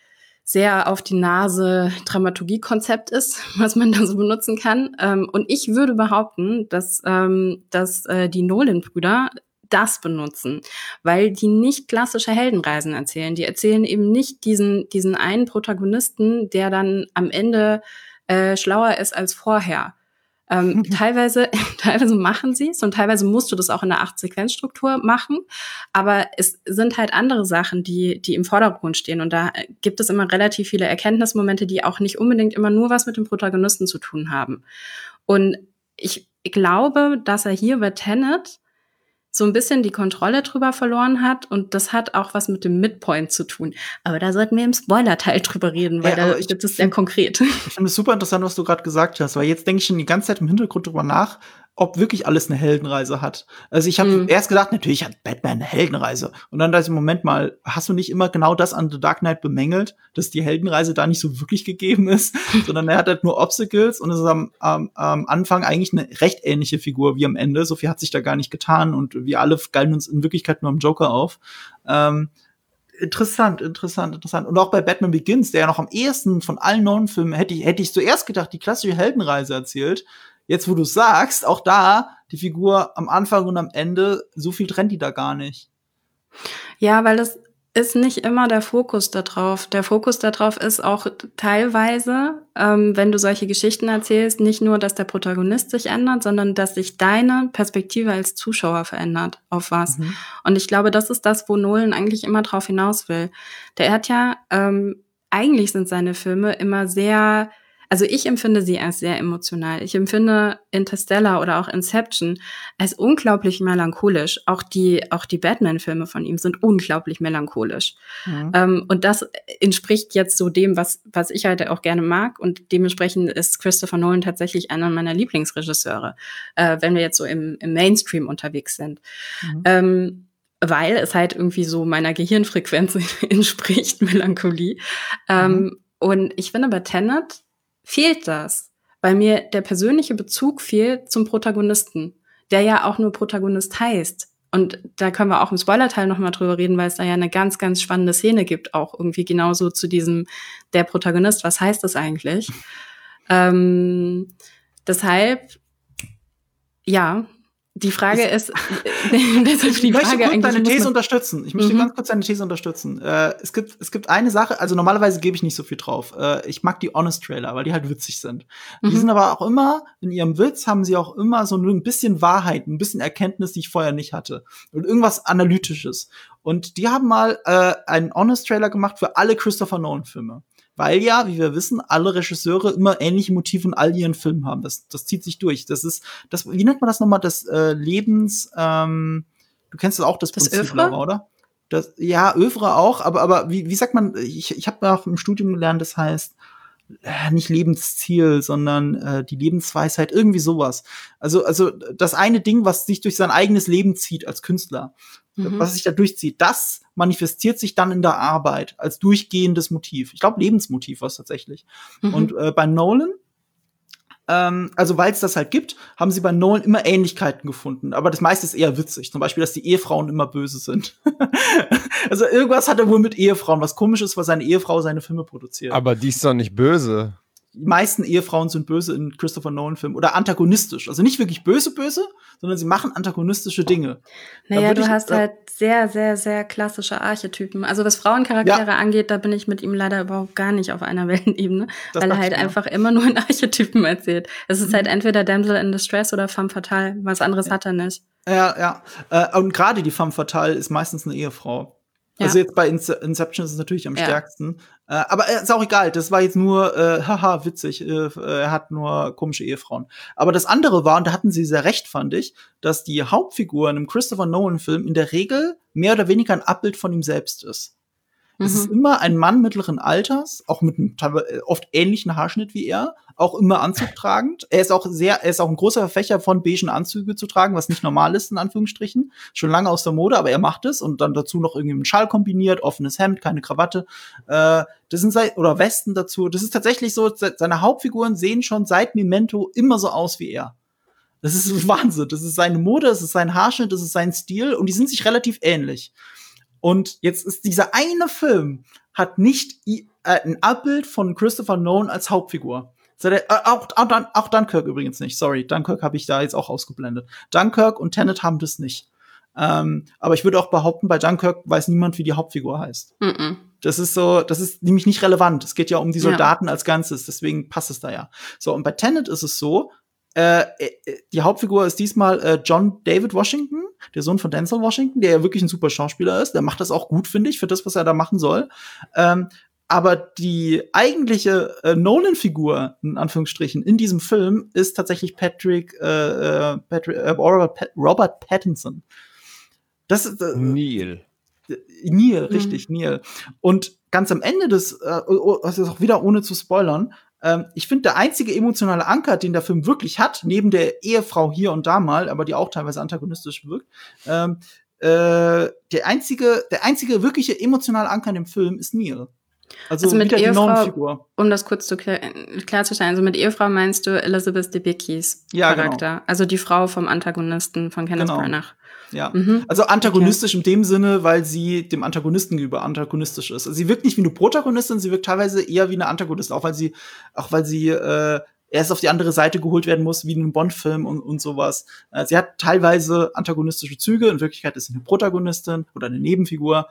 auf die Nase Dramaturgiekonzept ist, was man da so benutzen kann. Und ich würde behaupten, dass die Nolan-Brüder das benutzen, weil die nicht klassische Heldenreisen erzählen. Die erzählen eben nicht diesen einen Protagonisten, der dann am Ende schlauer ist als vorher. Teilweise machen sie es und teilweise musst du das auch in der 8-Sequenz-Struktur machen, aber es sind halt andere Sachen, die im Vordergrund stehen und da gibt es immer relativ viele Erkenntnismomente, die auch nicht unbedingt immer nur was mit dem Protagonisten zu tun haben. Und ich glaube, dass er hier bei Tenet so ein bisschen die Kontrolle drüber verloren hat und das hat auch was mit dem Midpoint zu tun. Aber da sollten wir im Spoiler-Teil drüber reden, weil da gibt es sehr konkret. Ich finde es super interessant, was du gerade gesagt hast, weil jetzt denke ich schon die ganze Zeit im Hintergrund drüber nach, ob wirklich alles eine Heldenreise hat. Also ich habe erst gedacht, natürlich hat Batman eine Heldenreise. Und dann dachte ich, Moment mal, hast du nicht immer genau das an The Dark Knight bemängelt, dass die Heldenreise da nicht so wirklich gegeben ist, sondern er hat halt nur Obstacles und ist am Anfang eigentlich eine recht ähnliche Figur wie am Ende. So viel hat sich da gar nicht getan und wir alle galten uns in Wirklichkeit nur am Joker auf. Interessant. Und auch bei Batman Begins, der ja noch am ehesten von allen neuen Filmen, hätte ich zuerst gedacht, die klassische Heldenreise erzählt. Jetzt, wo du sagst, auch da, die Figur am Anfang und am Ende, so viel trennt die da gar nicht. Ja, weil das ist nicht immer der Fokus da drauf. Der Fokus da drauf ist auch teilweise, wenn du solche Geschichten erzählst, nicht nur, dass der Protagonist sich ändert, sondern dass sich deine Perspektive als Zuschauer verändert auf was. Und ich glaube, das ist das, wo Nolan eigentlich immer drauf hinaus will. Der hat ja, eigentlich sind seine Filme immer sehr, also ich empfinde sie als sehr emotional. Ich empfinde Interstellar oder auch Inception als unglaublich melancholisch. Auch die Batman-Filme von ihm sind unglaublich melancholisch. Und das entspricht jetzt so dem, was ich halt auch gerne mag. Und dementsprechend ist Christopher Nolan tatsächlich einer meiner Lieblingsregisseure, wenn wir jetzt so im Mainstream unterwegs sind. Weil es halt irgendwie so meiner Gehirnfrequenz entspricht, Melancholie. Und ich finde, bei Tenet fehlt das, weil mir der persönliche Bezug fehlt zum Protagonisten, der ja auch nur Protagonist heißt. Und da können wir auch im Spoilerteil noch mal drüber reden, weil es da ja eine ganz, ganz spannende Szene gibt, auch irgendwie genauso zu diesem, der Protagonist, was heißt das eigentlich? Deshalb, ja, Die Frage ist, ich möchte kurz deine These unterstützen. Ich möchte ganz kurz deine These unterstützen. Es gibt eine Sache, also normalerweise gebe ich nicht so viel drauf. Ich mag die Honest-Trailer, weil die halt witzig sind. Die sind aber auch immer, in ihrem Witz haben sie auch immer so ein bisschen Wahrheit, ein bisschen Erkenntnis, die ich vorher nicht hatte. Und irgendwas Analytisches. Und die haben mal einen Honest-Trailer gemacht für alle Christopher Nolan-Filme. Weil ja, wie wir wissen, alle Regisseure immer ähnliche Motive in all ihren Filmen haben. Das zieht sich durch. Das ist, wie nennt man das nochmal? Das Lebens, du kennst das auch, das Prinzip, Laura, oder? Ja, Övre auch, aber wie sagt man, ich habe auch im Studium gelernt, das heißt, nicht Lebensziel, sondern die Lebensweisheit, irgendwie sowas. Also das eine Ding, was sich durch sein eigenes Leben zieht als Künstler, was sich da durchzieht, das manifestiert sich dann in der Arbeit als durchgehendes Motiv. Ich glaube, Lebensmotiv war es tatsächlich. Und bei Nolan, also weil es das halt gibt, haben sie bei Nolan immer Ähnlichkeiten gefunden. Aber das meiste ist eher witzig. Zum Beispiel, dass die Ehefrauen immer böse sind. Also irgendwas hat er wohl mit Ehefrauen, was komisch ist, weil seine Ehefrau seine Filme produziert. Aber die ist doch nicht böse. Die meisten Ehefrauen sind böse in Christopher Nolan-Filmen oder antagonistisch. Also nicht wirklich böse, sondern sie machen antagonistische Dinge. Naja, du hast halt sehr, sehr, sehr klassische Archetypen. Also was Frauencharaktere angeht, da bin ich mit ihm leider überhaupt gar nicht auf einer Wellenebene, weil er halt einfach immer nur in Archetypen erzählt. Es ist halt entweder Damsel in Distress oder Femme Fatale. Was anderes hat er nicht. Ja. Und gerade die Femme Fatale ist meistens eine Ehefrau. Also jetzt bei Inception ist es natürlich am stärksten. Aber ist auch egal, das war jetzt nur, haha, witzig, er hat nur komische Ehefrauen. Aber das andere war, und da hatten sie sehr recht, fand ich, dass die Hauptfigur in einem Christopher Nolan-Film in der Regel mehr oder weniger ein Abbild von ihm selbst ist. Es ist immer ein Mann mittleren Alters, auch mit einem oft ähnlichen Haarschnitt wie er, auch immer anzugtragend. Er ist auch ein großer Verfechter von beigen Anzüge zu tragen, was nicht normal ist, in Anführungsstrichen. Schon lange aus der Mode, aber er macht es und dann dazu noch irgendwie einen Schal kombiniert, offenes Hemd, keine Krawatte. Das sind oder Westen dazu. Das ist tatsächlich so, seine Hauptfiguren sehen schon seit Memento immer so aus wie er. Das ist Wahnsinn. Das ist seine Mode, das ist sein Haarschnitt, das ist sein Stil und die sind sich relativ ähnlich. Und jetzt ist dieser eine Film, hat nicht ein Abbild von Christopher Nolan als Hauptfigur. Auch Dunkirk übrigens nicht. Sorry, Dunkirk habe ich da jetzt auch ausgeblendet. Dunkirk und Tenet haben das nicht. Aber ich würde auch behaupten, bei Dunkirk weiß niemand, wie die Hauptfigur heißt. Das ist nämlich nicht relevant. Es geht ja um die Soldaten als Ganzes, deswegen passt es da ja. So, und bei Tenet ist es so, die Hauptfigur ist diesmal John David Washington, der Sohn von Denzel Washington, der ja wirklich ein super Schauspieler ist. Der macht das auch gut, finde ich, für das, was er da machen soll. Aber die eigentliche Nolan-Figur, in Anführungsstrichen, in diesem Film ist tatsächlich Robert Pattinson. Das ist Neil, richtig, Neil. Und ganz am Ende also auch wieder ohne zu spoilern, ich finde, der einzige emotionale Anker, den der Film wirklich hat, neben der Ehefrau hier und da mal, aber die auch teilweise antagonistisch wirkt, der einzige wirkliche emotionale Anker in dem Film ist Neil. Also mit wieder Ehefrau, die Nolan-Figur. Um das kurz klarzustellen, also mit Ehefrau meinst du Elizabeth Debickys Charakter, genau. Also die Frau vom Antagonisten von Kenneth Branagh. Ja, also antagonistisch in dem Sinne, weil sie dem Antagonisten gegenüber antagonistisch ist. Also sie wirkt nicht wie eine Protagonistin, sie wirkt teilweise eher wie eine Antagonistin, auch weil sie erst auf die andere Seite geholt werden muss, wie in einem Bond-Film und sowas. Sie hat teilweise antagonistische Züge, in Wirklichkeit ist sie eine Protagonistin oder eine Nebenfigur.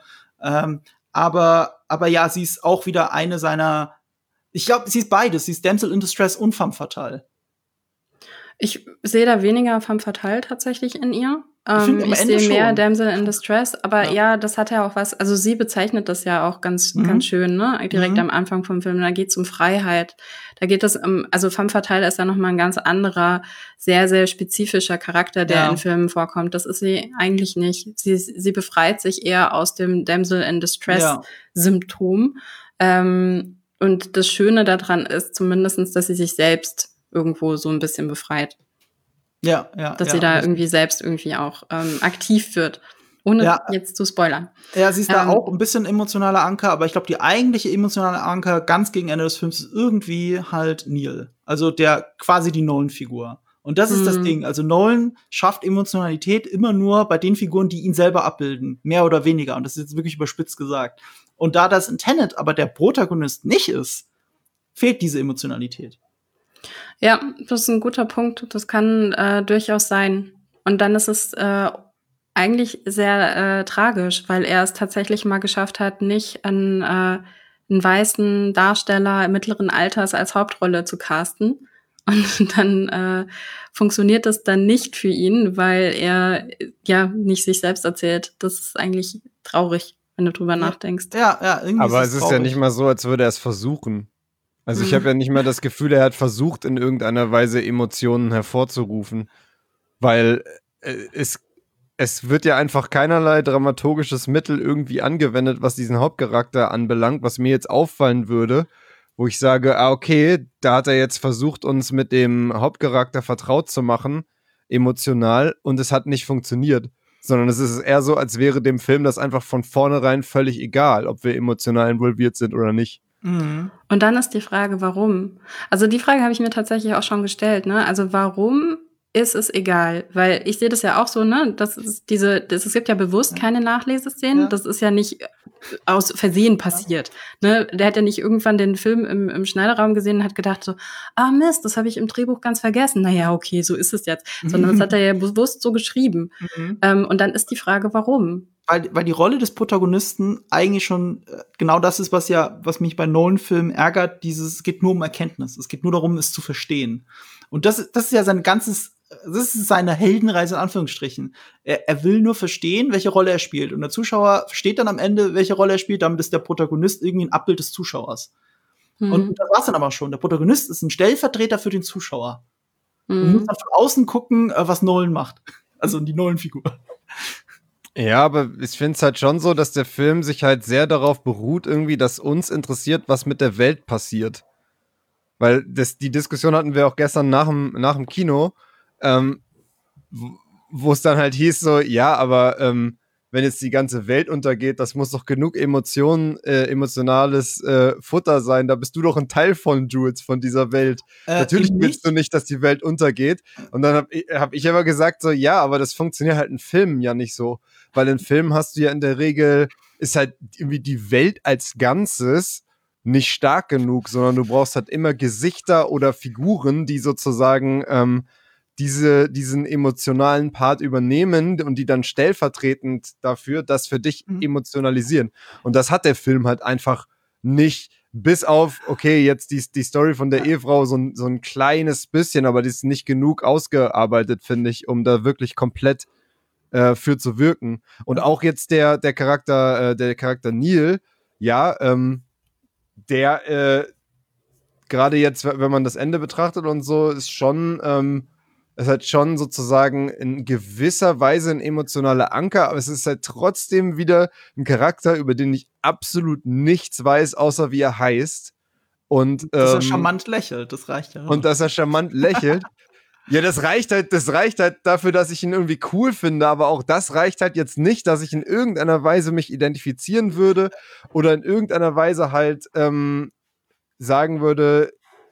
Aber ja, sie ist auch wieder eine seiner, ich glaube, sie ist beides, sie ist Damsel in Distress und Femme Fatale. Ich sehe da weniger Femme Fatale tatsächlich in ihr. Ich sehe mehr Damsel in Distress, aber ja, das hat ja auch was, also sie bezeichnet das ja auch ganz schön, ne? Direkt am Anfang vom Film, da geht es um Freiheit. Da geht es also Femme Fatale ist ja nochmal ein ganz anderer, sehr, sehr spezifischer Charakter, der in Filmen vorkommt. Das ist sie eigentlich nicht. Sie befreit sich eher aus dem Damsel in Distress-Symptom. Und das Schöne daran ist zumindestens, dass sie sich selbst irgendwo so ein bisschen befreit. Dass sie da irgendwie selbst irgendwie auch aktiv wird, ohne jetzt zu spoilern. Ja, sie ist da auch ein bisschen emotionaler Anker, aber ich glaube, die eigentliche emotionale Anker ganz gegen Ende des Films ist irgendwie halt Neil. Also der quasi die Nolan-Figur. Und das ist das Ding. Also Nolan schafft Emotionalität immer nur bei den Figuren, die ihn selber abbilden. Mehr oder weniger. Und das ist jetzt wirklich überspitzt gesagt. Und da das in Tenet aber der Protagonist nicht ist, fehlt diese Emotionalität. Ja, das ist ein guter Punkt. Das kann durchaus sein. Und dann ist es eigentlich sehr tragisch, weil er es tatsächlich mal geschafft hat, nicht einen weißen Darsteller mittleren Alters als Hauptrolle zu casten. Und dann funktioniert das dann nicht für ihn, weil er ja nicht sich selbst erzählt. Das ist eigentlich traurig, wenn du drüber nachdenkst. Ja, irgendwie Aber ist es es ist ja nicht mal so, als würde er es versuchen. Also ich habe ja nicht mal das Gefühl, er hat versucht, in irgendeiner Weise Emotionen hervorzurufen. Weil es wird ja einfach keinerlei dramaturgisches Mittel irgendwie angewendet, was diesen Hauptcharakter anbelangt, was mir jetzt auffallen würde, wo ich sage, okay, da hat er jetzt versucht, uns mit dem Hauptcharakter vertraut zu machen, emotional, und es hat nicht funktioniert. Sondern es ist eher so, als wäre dem Film das einfach von vornherein völlig egal, ob wir emotional involviert sind oder nicht. Und dann ist die Frage, warum? Also die Frage habe ich mir tatsächlich auch schon gestellt, ne? Also warum ist es egal? Weil ich sehe das ja auch so, ne? Es gibt ja bewusst keine Nachleseszenen. Ja. Das ist ja nicht aus Versehen passiert. Ne? Der hat ja nicht irgendwann den Film im Schneiderraum gesehen und hat gedacht so, Mist, das habe ich im Drehbuch ganz vergessen. Naja, okay, so ist es jetzt. Sondern das hat er ja bewusst so geschrieben. Und dann ist die Frage, warum? Weil die Rolle des Protagonisten eigentlich schon genau das ist, was mich bei Nolan-Filmen ärgert. Es geht nur um Erkenntnis. Es geht nur darum, es zu verstehen. Und das ist ja das ist seine Heldenreise in Anführungsstrichen. Er will nur verstehen, welche Rolle er spielt. Und der Zuschauer versteht dann am Ende, welche Rolle er spielt. Damit ist der Protagonist irgendwie ein Abbild des Zuschauers. Und das war's dann aber schon. Der Protagonist ist ein Stellvertreter für den Zuschauer. Und muss dann von außen gucken, was Nolan macht. Also die Nolan-Figur. Ja, aber ich finde es halt schon so, dass der Film sich halt sehr darauf beruht, irgendwie, dass uns interessiert, was mit der Welt passiert. Weil die Diskussion hatten wir auch gestern nach dem Kino, wo es dann halt hieß so, ja, aber wenn jetzt die ganze Welt untergeht, das muss doch genug emotionales Futter sein. Da bist du doch ein Teil von, Jules, von dieser Welt. Natürlich willst du nicht, dass die Welt untergeht. Und dann hab ich aber gesagt so, ja, aber das funktioniert halt in Filmen ja nicht so. Weil in Filmen hast du ja in der Regel, ist halt irgendwie die Welt als Ganzes nicht stark genug, sondern du brauchst halt immer Gesichter oder Figuren, die sozusagen diesen emotionalen Part übernehmen und die dann stellvertretend dafür das für dich emotionalisieren. Und das hat der Film halt einfach nicht, bis auf, okay, jetzt die Story von der Ehefrau so ein kleines bisschen, aber die ist nicht genug ausgearbeitet, finde ich, um da wirklich komplett für zu wirken. Und auch jetzt der Charakter Neil, ja, der gerade jetzt, wenn man das Ende betrachtet und so, ist schon es hat schon sozusagen in gewisser Weise ein emotionaler Anker, aber es ist halt trotzdem wieder ein Charakter, über den ich absolut nichts weiß, außer wie er heißt. Und dass er charmant lächelt, das reicht ja. Und dass er charmant lächelt. Ja, das reicht halt dafür, dass ich ihn irgendwie cool finde, aber auch das reicht halt jetzt nicht, dass ich in irgendeiner Weise mich identifizieren würde oder in irgendeiner Weise halt sagen würde,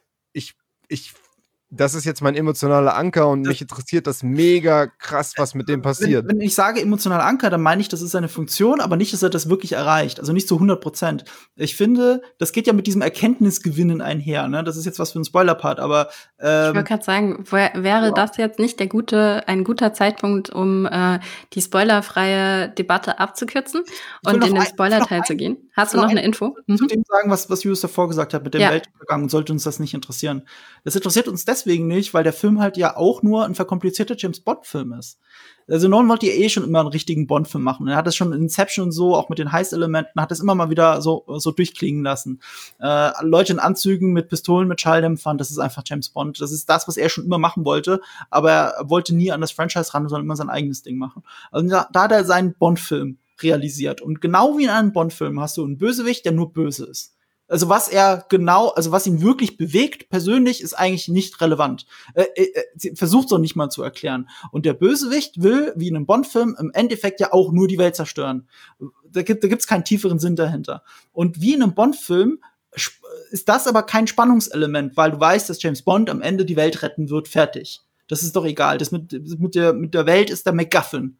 das ist jetzt mein emotionaler Anker und mich interessiert das mega krass, was mit dem passiert. Wenn ich sage emotionaler Anker, dann meine ich, das ist seine Funktion, aber nicht, dass er das wirklich erreicht. Also nicht zu 100%. Ich finde, das geht ja mit diesem Erkenntnisgewinnen einher. Ne? Das ist jetzt was für ein Spoiler-Part, aber ich wollte gerade sagen, wäre das jetzt nicht ein guter Zeitpunkt, um die spoilerfreie Debatte abzukürzen und in den Spoiler-Teil zu gehen? Hast du noch eine Info? Zu dem sagen, was Julius davor gesagt hat mit dem Weltuntergang, sollte uns das nicht interessieren. Das interessiert uns deswegen nicht, weil der Film halt ja auch nur ein verkomplizierter James-Bond-Film ist. Also Nolan wollte ja schon immer einen richtigen Bond-Film machen. Er hat das schon in Inception und so, auch mit den Heist-Elementen, hat das immer mal wieder so durchklingen lassen. Leute in Anzügen mit Pistolen, mit Schalldämpfern, das ist einfach James Bond. Das ist das, was er schon immer machen wollte, aber er wollte nie an das Franchise ran, sondern immer sein eigenes Ding machen. Also da hat er seinen Bond-Film realisiert. Und genau wie in einem Bond-Film hast du einen Bösewicht, der nur böse ist. Also was ihn wirklich bewegt, persönlich, ist eigentlich nicht relevant. Versucht es auch nicht mal zu erklären. Und der Bösewicht will, wie in einem Bond-Film, im Endeffekt ja auch nur die Welt zerstören. Da gibt's keinen tieferen Sinn dahinter. Und wie in einem Bond-Film ist das aber kein Spannungselement, weil du weißt, dass James Bond am Ende die Welt retten wird, fertig. Das ist doch egal. Das mit der Welt ist der MacGuffin.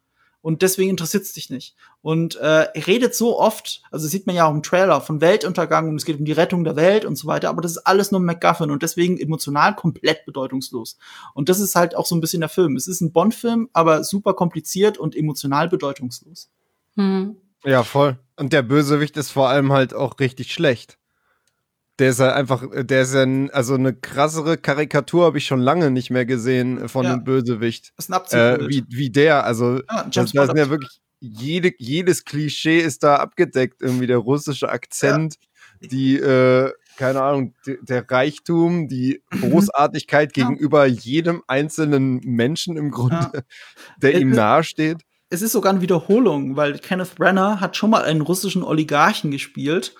Und deswegen interessiert es dich nicht. Und er redet so oft, also sieht man ja auch im Trailer, von Weltuntergang und es geht um die Rettung der Welt und so weiter, aber das ist alles nur MacGuffin und deswegen emotional komplett bedeutungslos. Und das ist halt auch so ein bisschen der Film. Es ist ein Bond-Film, aber super kompliziert und emotional bedeutungslos. Ja, voll. Und der Bösewicht ist vor allem halt auch richtig schlecht. Der ist also eine krassere Karikatur habe ich schon lange nicht mehr gesehen von einem Bösewicht. Das ist ein Abziehbild. Wie der, also James da Bond sind ja wirklich jedes Klischee ist da abgedeckt. Irgendwie der russische Akzent, die, keine Ahnung, der Reichtum, die Großartigkeit gegenüber jedem einzelnen Menschen im Grunde, der ihm nahesteht. Es ist sogar eine Wiederholung, weil Kenneth Branagh hat schon mal einen russischen Oligarchen gespielt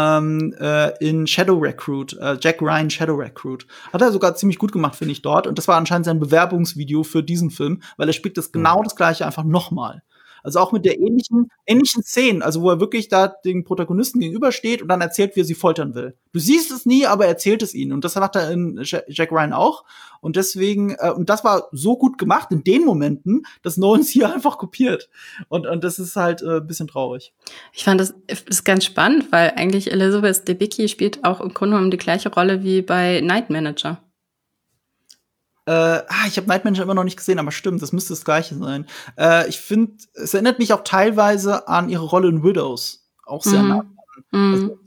in Shadow Recruit, Jack Ryan Shadow Recruit. Hat er sogar ziemlich gut gemacht, finde ich, dort. Und das war anscheinend sein Bewerbungsvideo für diesen Film, weil er spielt das genau das Gleiche einfach nochmal. Also auch mit der ähnlichen Szenen, also wo er wirklich da den Protagonisten gegenübersteht und dann erzählt, wie er sie foltern will. Du siehst es nie, aber er erzählt es ihnen. Und das macht er in Jack Ryan auch. Und deswegen, und das war so gut gemacht in den Momenten, dass Nolan es hier einfach kopiert. Und das ist halt ein bisschen traurig. Ich fand das ist ganz spannend, weil eigentlich Elizabeth Debicki spielt auch im Grunde genommen die gleiche Rolle wie bei Night Manager. Ich habe Night Manager immer noch nicht gesehen, aber stimmt, das müsste das Gleiche sein. Ich finde, es erinnert mich auch teilweise an ihre Rolle in Widows. Auch sehr nah. Also,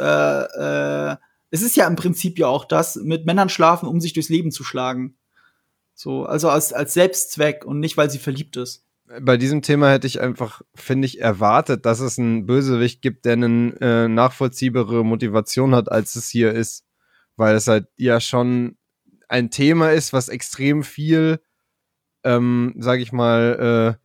es ist ja im Prinzip ja auch das, mit Männern schlafen, um sich durchs Leben zu schlagen. So, also als Selbstzweck und nicht, weil sie verliebt ist. Bei diesem Thema hätte ich einfach, finde ich, erwartet, dass es einen Bösewicht gibt, der eine nachvollziehbare Motivation hat, als es hier ist. Weil es halt ja schon ein Thema ist, was extrem viel, sag ich mal,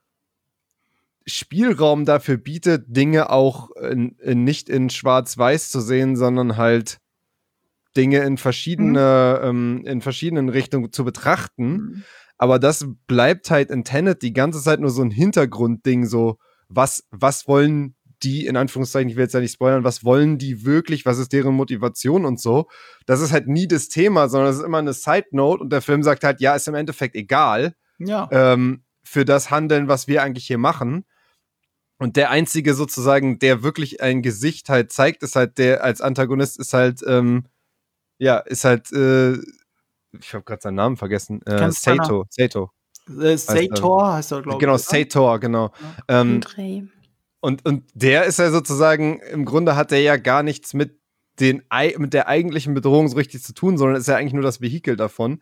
Spielraum dafür bietet, Dinge auch nicht in Schwarz-Weiß zu sehen, sondern halt Dinge in verschiedenen Richtungen zu betrachten. Aber das bleibt halt in Tenet die ganze Zeit nur so ein Hintergrundding, so was wollen die, in Anführungszeichen, ich will jetzt ja nicht spoilern, was wollen die wirklich, was ist deren Motivation und so. Das ist halt nie das Thema, sondern das ist immer eine Side-Note und der Film sagt halt, ja, ist im Endeffekt egal für das Handeln, was wir eigentlich hier machen. Und der Einzige sozusagen, der wirklich ein Gesicht halt zeigt, ist halt der als Antagonist ist halt, ich habe gerade seinen Namen vergessen, Sator. Sator heißt er, glaube ich. Genau, Sator, genau. Und der ist ja sozusagen, im Grunde hat der ja gar nichts mit der eigentlichen Bedrohung so richtig zu tun, sondern ist ja eigentlich nur das Vehikel davon.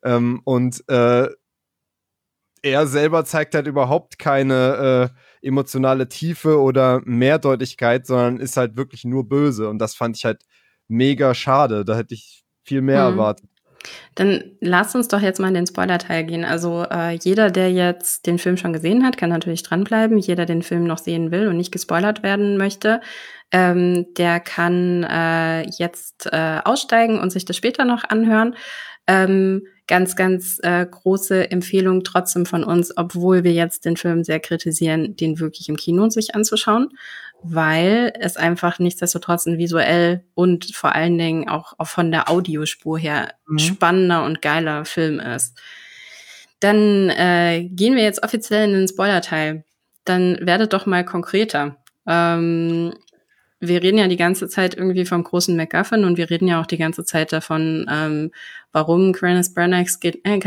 Er selber zeigt halt überhaupt keine emotionale Tiefe oder Mehrdeutigkeit, sondern ist halt wirklich nur böse. Und das fand ich halt mega schade. Da hätte ich viel mehr erwartet. Dann lasst uns doch jetzt mal in den Spoiler-Teil gehen. Also jeder, der jetzt den Film schon gesehen hat, kann natürlich dranbleiben. Jeder, der den Film noch sehen will und nicht gespoilert werden möchte, der kann jetzt aussteigen und sich das später noch anhören. Ganz, ganz große Empfehlung trotzdem von uns, obwohl wir jetzt den Film sehr kritisieren, den wirklich im Kino sich anzuschauen, weil es einfach nichtsdestotrotz ein visuell und vor allen Dingen auch von der Audiospur her spannender und geiler Film ist. Dann gehen wir jetzt offiziell in den Spoiler-Teil. Dann werdet doch mal konkreter. Wir reden ja die ganze Zeit irgendwie vom großen MacGuffin und wir reden ja auch die ganze Zeit davon, warum Kenneth Branaghs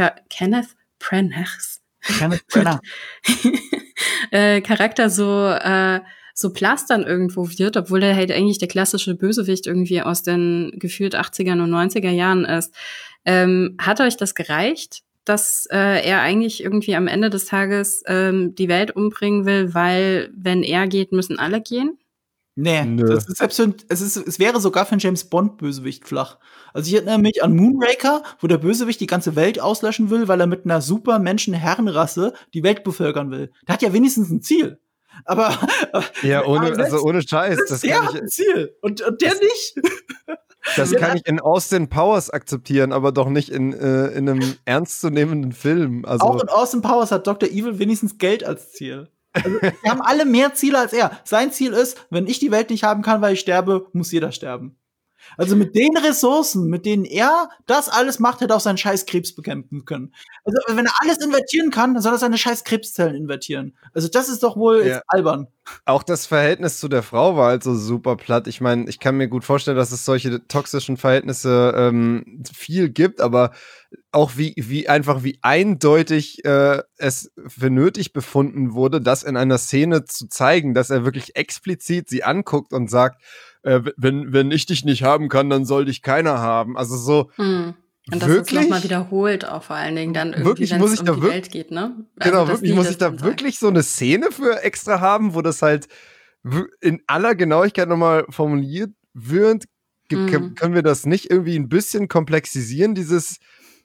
Charakter so plastern irgendwo wird, obwohl er halt eigentlich der klassische Bösewicht irgendwie aus den gefühlt 80er und 90er Jahren ist. Hat euch das gereicht, dass er eigentlich irgendwie am Ende des Tages die Welt umbringen will, weil wenn er geht, müssen alle gehen? Nee, das ist es wäre sogar für einen James Bond-Bösewicht flach. Also ich erinnere mich an Moonraker, wo der Bösewicht die ganze Welt auslöschen will, weil er mit einer super Menschen-Herrenrasse die Welt bevölkern will. Der hat ja wenigstens ein Ziel. Aber ja, ohne Scheiß. Das hat ein Ziel. Und der nicht. Das kann ich in Austin Powers akzeptieren, aber doch nicht in einem ernstzunehmenden Film. Also auch in Austin Powers hat Dr. Evil wenigstens Geld als Ziel. Also, wir haben alle mehr Ziele als er. Sein Ziel ist, wenn ich die Welt nicht haben kann, weil ich sterbe, muss jeder sterben. Also mit den Ressourcen, mit denen er das alles macht, hätte er auch seinen scheiß Krebs bekämpfen können. Also wenn er alles invertieren kann, dann soll er seine scheiß Krebszellen invertieren. Also das ist doch wohl jetzt albern. Auch das Verhältnis zu der Frau war halt so super platt. Ich meine, ich kann mir gut vorstellen, dass es solche toxischen Verhältnisse viel gibt, aber auch wie eindeutig es für nötig befunden wurde, das in einer Szene zu zeigen, dass er wirklich explizit sie anguckt und sagt, wenn ich dich nicht haben kann, dann soll dich keiner haben. Also so Und das ist nochmal wiederholt auch vor allen Dingen dann irgendwie, wenn es um die Welt geht, ne? Also genau, wirklich, muss ich da wirklich so eine Szene für extra haben, wo das halt in aller Genauigkeit nochmal formuliert wird? Können wir das nicht irgendwie ein bisschen komplexisieren, dieses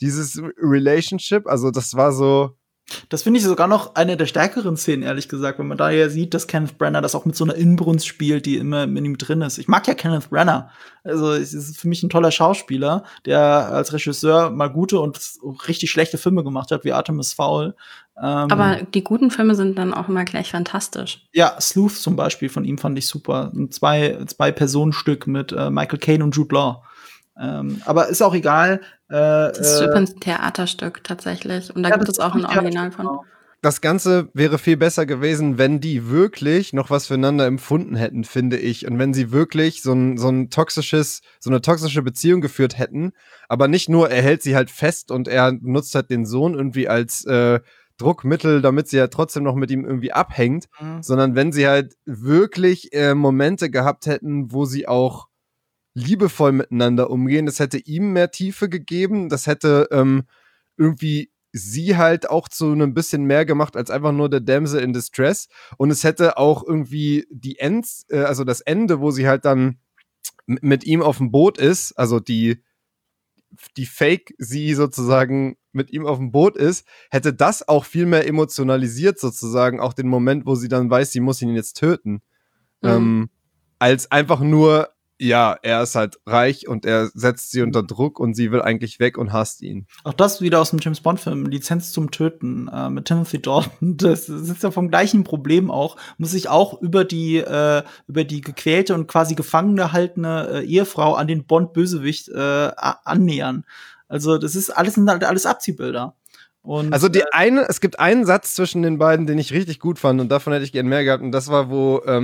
Relationship? Also das war so... Das finde ich sogar noch eine der stärkeren Szenen, ehrlich gesagt, wenn man da ja sieht, dass Kenneth Branagh das auch mit so einer Inbrunst spielt, die immer in ihm drin ist. Ich mag ja Kenneth Branagh. Also es ist für mich ein toller Schauspieler, der als Regisseur mal gute und richtig schlechte Filme gemacht hat, wie Artemis Fowl. Aber die guten Filme sind dann auch immer gleich fantastisch. Ja, Sleuth zum Beispiel von ihm fand ich super. Ein Zwei-Personen-Stück mit Michael Caine und Jude Law. Aber ist auch egal. Das ist übrigens ein Theaterstück tatsächlich. Und da gibt es auch ein Original von. Das Ganze wäre viel besser gewesen, wenn die wirklich noch was füreinander empfunden hätten, finde ich. Und wenn sie wirklich so eine toxische Beziehung geführt hätten. Aber nicht nur, er hält sie halt fest und er nutzt halt den Sohn irgendwie als Druckmittel, damit sie ja trotzdem noch mit ihm irgendwie abhängt. Sondern wenn sie halt wirklich Momente gehabt hätten, wo sie auch liebevoll miteinander umgehen. Das hätte ihm mehr Tiefe gegeben. Das hätte irgendwie sie halt auch zu einem bisschen mehr gemacht als einfach nur der Damsel in Distress. Und es hätte auch irgendwie also das Ende, wo sie halt dann mit ihm auf dem Boot ist, also die Fake sie sozusagen mit ihm auf dem Boot ist, hätte das auch viel mehr emotionalisiert sozusagen, auch den Moment, wo sie dann weiß, sie muss ihn jetzt töten. Als einfach nur ja, er ist halt reich und er setzt sie unter Druck und sie will eigentlich weg und hasst ihn. Auch das wieder aus dem James-Bond-Film, Lizenz zum Töten mit Timothy Dalton. Das ist ja vom gleichen Problem auch. Muss sich auch über die gequälte und quasi gefangen gehaltene Ehefrau an den Bond-Bösewicht annähern. Also das sind halt alles Abziehbilder. Und, also es gibt einen Satz zwischen den beiden, den ich richtig gut fand und davon hätte ich gern mehr gehabt und das war,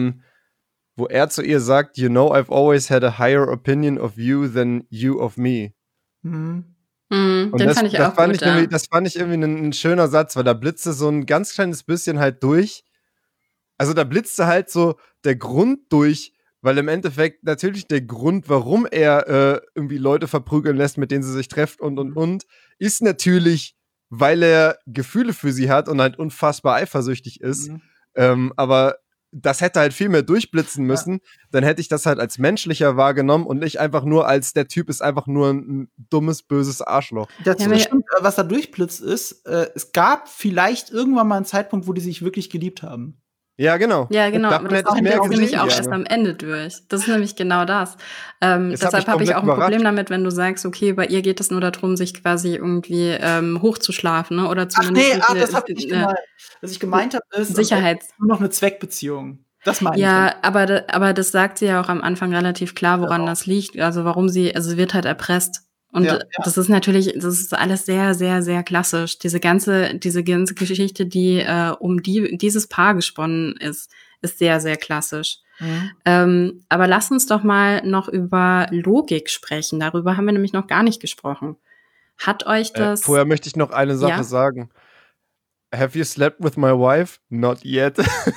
wo er zu ihr sagt, you know, I've always had a higher opinion of you than you of me. Den fand ich auch gut, Das fand ich irgendwie ein schöner Satz, weil da blitzte so ein ganz kleines bisschen halt durch. Also da blitzte halt so der Grund durch, weil im Endeffekt natürlich der Grund, warum er irgendwie Leute verprügeln lässt, mit denen sie sich treffen und, ist natürlich, weil er Gefühle für sie hat und halt unfassbar eifersüchtig ist. Aber das hätte halt viel mehr durchblitzen müssen, dann hätte ich das halt als menschlicher wahrgenommen und nicht einfach nur als der Typ ist einfach nur ein dummes, böses Arschloch. Das stimmt, was da durchblitzt ist, es gab vielleicht irgendwann mal einen Zeitpunkt, wo die sich wirklich geliebt haben. Ja, genau. Ja, genau. Aber das kommt jetzt nämlich auch erst am Ende durch. Das ist nämlich genau das. Deshalb habe ich auch ein Problem damit, wenn du sagst, okay, bei ihr geht es nur darum, sich quasi irgendwie hochzuschlafen, ne? Oder zumindest das habe ich nicht gemeint. Was ich gemeint habe, ist nur noch eine Zweckbeziehung. Das meine ich. Ja, aber das sagt sie ja auch am Anfang relativ klar, woran das liegt. Also warum sie wird halt erpresst. Und das ist natürlich, das ist alles sehr, sehr, sehr klassisch. Diese ganze Geschichte, die um dieses Paar gesponnen ist sehr, sehr klassisch. Aber lass uns doch mal noch über Logik sprechen. Darüber haben wir nämlich noch gar nicht gesprochen. Hat euch das... Vorher möchte ich noch eine Sache sagen. Have you slept with my wife? Not yet.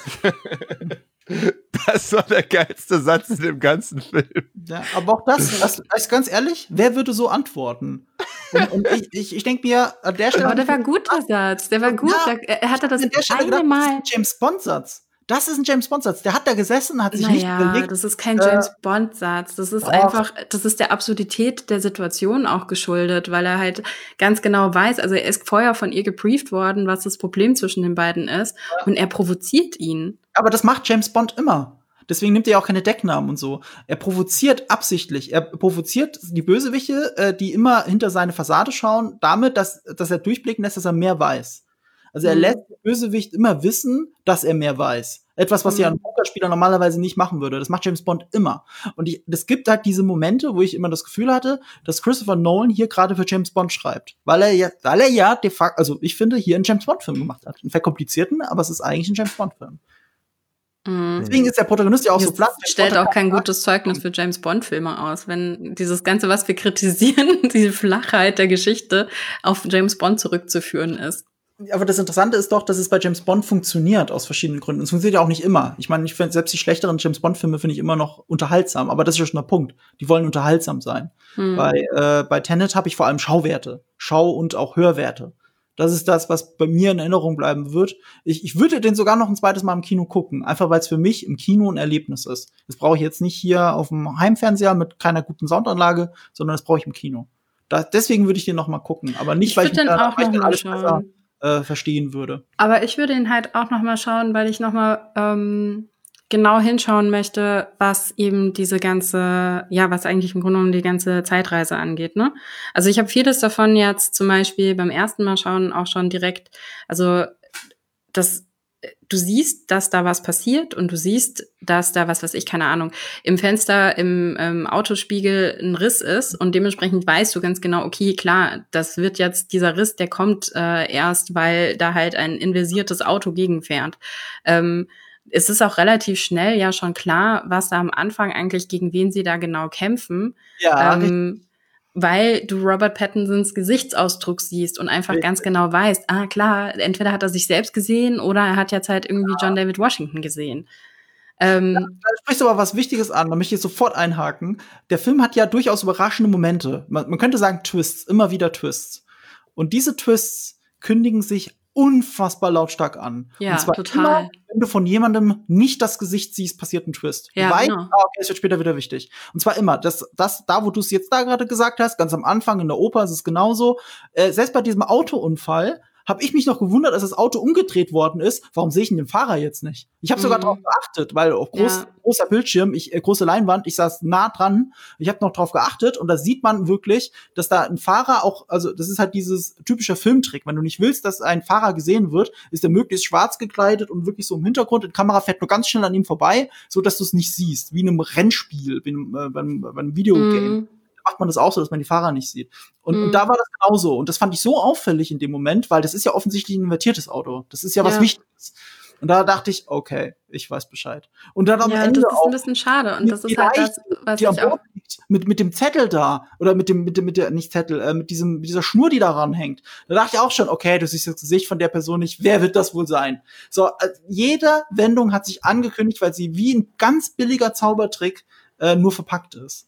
Das war der geilste Satz in dem ganzen Film. Ja, aber auch das ganz ehrlich, wer würde so antworten? Und ich denke mir, an der Stelle. Aber der war gut, der Satz. Der war gut. Ja, er hatte das eine Mal. Das ist ein James-Bond-Satz. Das ist ein James-Bond-Satz. Der hat da gesessen, hat sich nicht überlegt. Das ist kein James-Bond-Satz. Das ist einfach, das ist der Absurdität der Situation auch geschuldet, weil er halt ganz genau weiß, also er ist vorher von ihr gebrieft worden, was das Problem zwischen den beiden ist. Und er provoziert ihn. Aber das macht James Bond immer. Deswegen nimmt er ja auch keine Decknamen und so. Er provoziert absichtlich. Er provoziert die Bösewichte, die immer hinter seine Fassade schauen, damit, dass er durchblicken lässt, dass er mehr weiß. Also er lässt den Bösewicht immer wissen, dass er mehr weiß. Etwas, was ja ein Pokerspieler normalerweise nicht machen würde. Das macht James Bond immer. Und es gibt halt diese Momente, wo ich immer das Gefühl hatte, dass Christopher Nolan hier gerade für James Bond schreibt. Weil er ja de facto, also ich finde, hier einen James Bond-Film gemacht hat. Einen verkomplizierten, aber es ist eigentlich ein James Bond-Film. Deswegen ist der Protagonist ja auch so platt. Stellt auch kein gutes Zeugnis für James Bond-Filme aus, wenn dieses Ganze, was wir kritisieren, diese Flachheit der Geschichte auf James Bond zurückzuführen ist. Aber das Interessante ist doch, dass es bei James Bond funktioniert, aus verschiedenen Gründen. Es funktioniert ja auch nicht immer. Ich meine, ich finde selbst die schlechteren James Bond-Filme finde ich immer noch unterhaltsam. Aber das ist ja schon der Punkt. Die wollen unterhaltsam sein. Bei Tenet habe ich vor allem Schauwerte. Und auch Hörwerte. Das ist das, was bei mir in Erinnerung bleiben wird. Ich würde den sogar noch ein zweites Mal im Kino gucken. Einfach weil es für mich im Kino ein Erlebnis ist. Das brauche ich jetzt nicht hier auf dem Heimfernseher mit keiner guten Soundanlage, sondern das brauche ich im Kino. Deswegen würde ich den noch mal gucken. Aber nicht, weil ich den auch noch mal alles schauen. besser verstehen würde. Aber ich würde ihn halt auch noch mal schauen, weil ich noch mal genau hinschauen möchte, was eben diese ganze, was eigentlich im Grunde genommen die ganze Zeitreise angeht, ne? Also ich habe vieles davon jetzt zum Beispiel beim ersten Mal schauen auch schon direkt, also du siehst, dass da was passiert und du siehst, dass da was weiß ich, keine Ahnung, im Fenster, im Autospiegel ein Riss ist und dementsprechend weißt du ganz genau, okay, klar, das wird jetzt, dieser Riss, der kommt erst, weil da halt ein inversiertes Auto gegenfährt. Es ist auch relativ schnell ja schon klar, was da am Anfang eigentlich, gegen wen sie da genau kämpfen. Ja, weil du Robert Pattinsons Gesichtsausdruck siehst und einfach ganz genau weißt, klar, entweder hat er sich selbst gesehen oder er hat jetzt halt irgendwie John David Washington gesehen. Da sprichst du aber was Wichtiges an, da möchte ich sofort einhaken. Der Film hat ja durchaus überraschende Momente. Man könnte sagen Twists, immer wieder Twists. Und diese Twists kündigen sich unfassbar lautstark an. Ja, und zwar total. immer, wenn du von jemandem nicht das Gesicht siehst, passiert ein Twist. Ja, du weißt, genau. okay, es wird später wieder wichtig. Und zwar immer, da, wo du es jetzt da gerade gesagt hast, ganz am Anfang in der Oper ist es genauso. Selbst bei diesem Autounfall habe ich mich noch gewundert, als das Auto umgedreht worden ist. Warum sehe ich denn den Fahrer jetzt nicht? Ich habe sogar drauf geachtet, weil auf großer Bildschirm, große Leinwand, ich saß nah dran. Ich habe noch drauf geachtet und da sieht man wirklich, dass da ein Fahrer auch, also das ist halt dieses typische Filmtrick. Wenn du nicht willst, dass ein Fahrer gesehen wird, ist er möglichst schwarz gekleidet und wirklich so im Hintergrund. Die Kamera fährt nur ganz schnell an ihm vorbei, so dass du es nicht siehst, wie in einem Rennspiel, wie bei einem Videogame. Macht man das auch so, dass man die Fahrer nicht sieht. Und da war das genauso. Und das fand ich so auffällig in dem Moment, weil das ist ja offensichtlich ein invertiertes Auto. Das ist ja was Wichtiges. Und da dachte ich, okay, ich weiß Bescheid. Und dann am Ende das ist auch ein bisschen schade. Und das ist halt das, was ich auch mit dem Zettel da oder mit der nicht Zettel, mit dieser Schnur, die daran hängt. Da dachte ich auch schon, okay, du siehst das Gesicht von der Person nicht. Wer wird das wohl sein? So, jede Wendung hat sich angekündigt, weil sie wie ein ganz billiger Zaubertrick nur verpackt ist.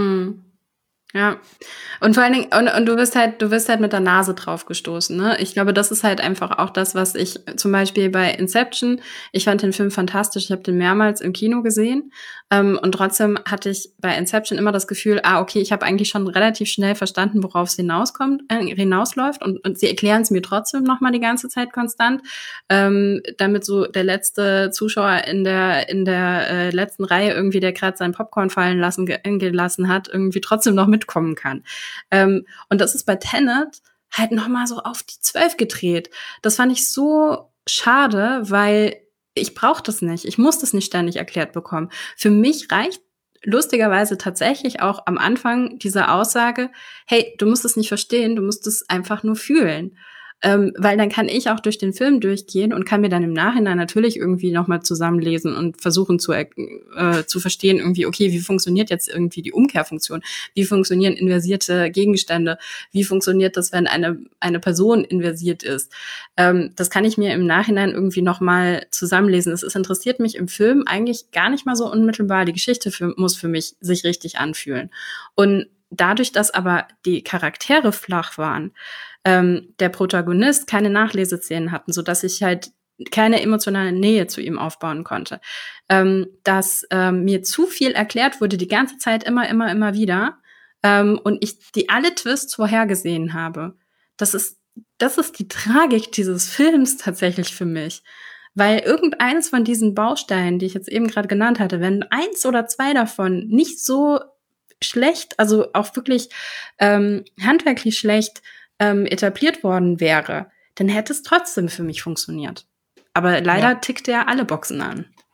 Ja. Und vor allen Dingen, und du wirst halt mit der Nase drauf gestoßen, ne? Ich glaube, das ist halt einfach auch das, was ich zum Beispiel bei Inception, ich fand den Film fantastisch, ich habe den mehrmals im Kino gesehen, und trotzdem hatte ich bei Inception immer das Gefühl, okay, ich habe eigentlich schon relativ schnell verstanden, worauf es hinausläuft und sie erklären es mir trotzdem noch mal die ganze Zeit konstant, damit so der letzte Zuschauer in der letzten Reihe irgendwie, der gerade seinen Popcorn fallen gelassen hat, irgendwie trotzdem noch mitkommen kann. Und das ist bei Tenet halt noch mal so auf die 12 gedreht. Das fand ich so schade, weil ich brauche das nicht. Ich muss das nicht ständig erklärt bekommen. Für mich reicht lustigerweise tatsächlich auch am Anfang diese Aussage, hey, du musst es nicht verstehen, du musst es einfach nur fühlen. Weil dann kann ich auch durch den Film durchgehen und kann mir dann im Nachhinein natürlich irgendwie nochmal zusammenlesen und versuchen zu verstehen, irgendwie, okay, wie funktioniert jetzt irgendwie die Umkehrfunktion? Wie funktionieren inversierte Gegenstände? Wie funktioniert das, wenn eine Person inversiert ist? Das kann ich mir im Nachhinein irgendwie nochmal zusammenlesen. Es interessiert mich im Film eigentlich gar nicht mal so unmittelbar. Die Geschichte muss für mich sich richtig anfühlen. Und dadurch, dass aber die Charaktere flach waren, der Protagonist keine Nachleseszenen hatten, so dass ich halt keine emotionale Nähe zu ihm aufbauen konnte, dass mir zu viel erklärt wurde die ganze Zeit immer wieder, und ich alle Twists vorhergesehen habe. Das ist die Tragik dieses Films tatsächlich für mich. Weil irgendeines von diesen Bausteinen, die ich jetzt eben gerade genannt hatte, wenn 1 oder 2 davon nicht so schlecht, also auch wirklich handwerklich schlecht etabliert worden wäre, dann hätte es trotzdem für mich funktioniert. Aber leider tickt er alle Boxen an.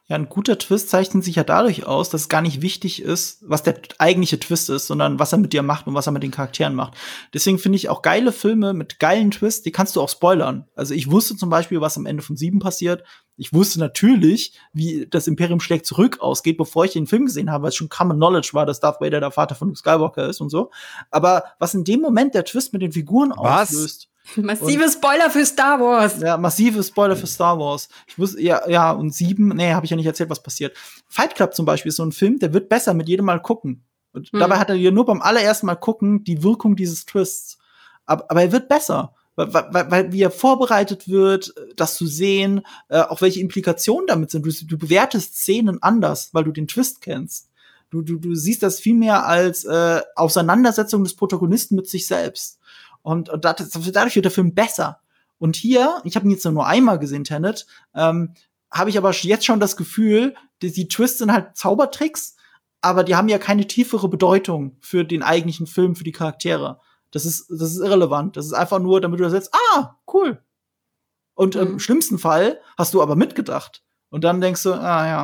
Ja, ein guter Twist zeichnet sich ja dadurch aus, dass es gar nicht wichtig ist, was der eigentliche Twist ist, sondern was er mit dir macht und was er mit den Charakteren macht. Deswegen finde ich auch geile Filme mit geilen Twists, die kannst du auch spoilern. Also ich wusste zum Beispiel, was am Ende von 7 passiert. Ich wusste natürlich, wie das Imperium schlägt zurück ausgeht, bevor ich den Film gesehen habe, weil es schon Common Knowledge war, dass Darth Vader der Vater von Luke Skywalker ist und so. Aber was in dem Moment der Twist mit den Figuren auslöst. Massive Spoiler für Star Wars. Ja, massive Spoiler für Star Wars. Ich wusste, ja, und 7, nee, habe ich ja nicht erzählt, was passiert. Fight Club zum Beispiel ist so ein Film, der wird besser mit jedem Mal gucken. Und dabei hat er ja nur beim allerersten Mal gucken die Wirkung dieses Twists. Aber er wird besser. Weil wie er vorbereitet wird, das zu sehen, auch welche Implikationen damit sind. Du bewertest Szenen anders, weil du den Twist kennst. Du siehst das viel mehr als Auseinandersetzung des Protagonisten mit sich selbst. Und dadurch wird der Film besser. Und hier, ich habe ihn jetzt nur einmal gesehen, Tenet, habe ich aber jetzt schon das Gefühl, die Twists sind halt Zaubertricks, aber die haben ja keine tiefere Bedeutung für den eigentlichen Film, für die Charaktere. Das ist irrelevant. Das ist einfach nur, damit du da sitzt, cool. Und im schlimmsten Fall hast du aber mitgedacht. Und dann denkst du,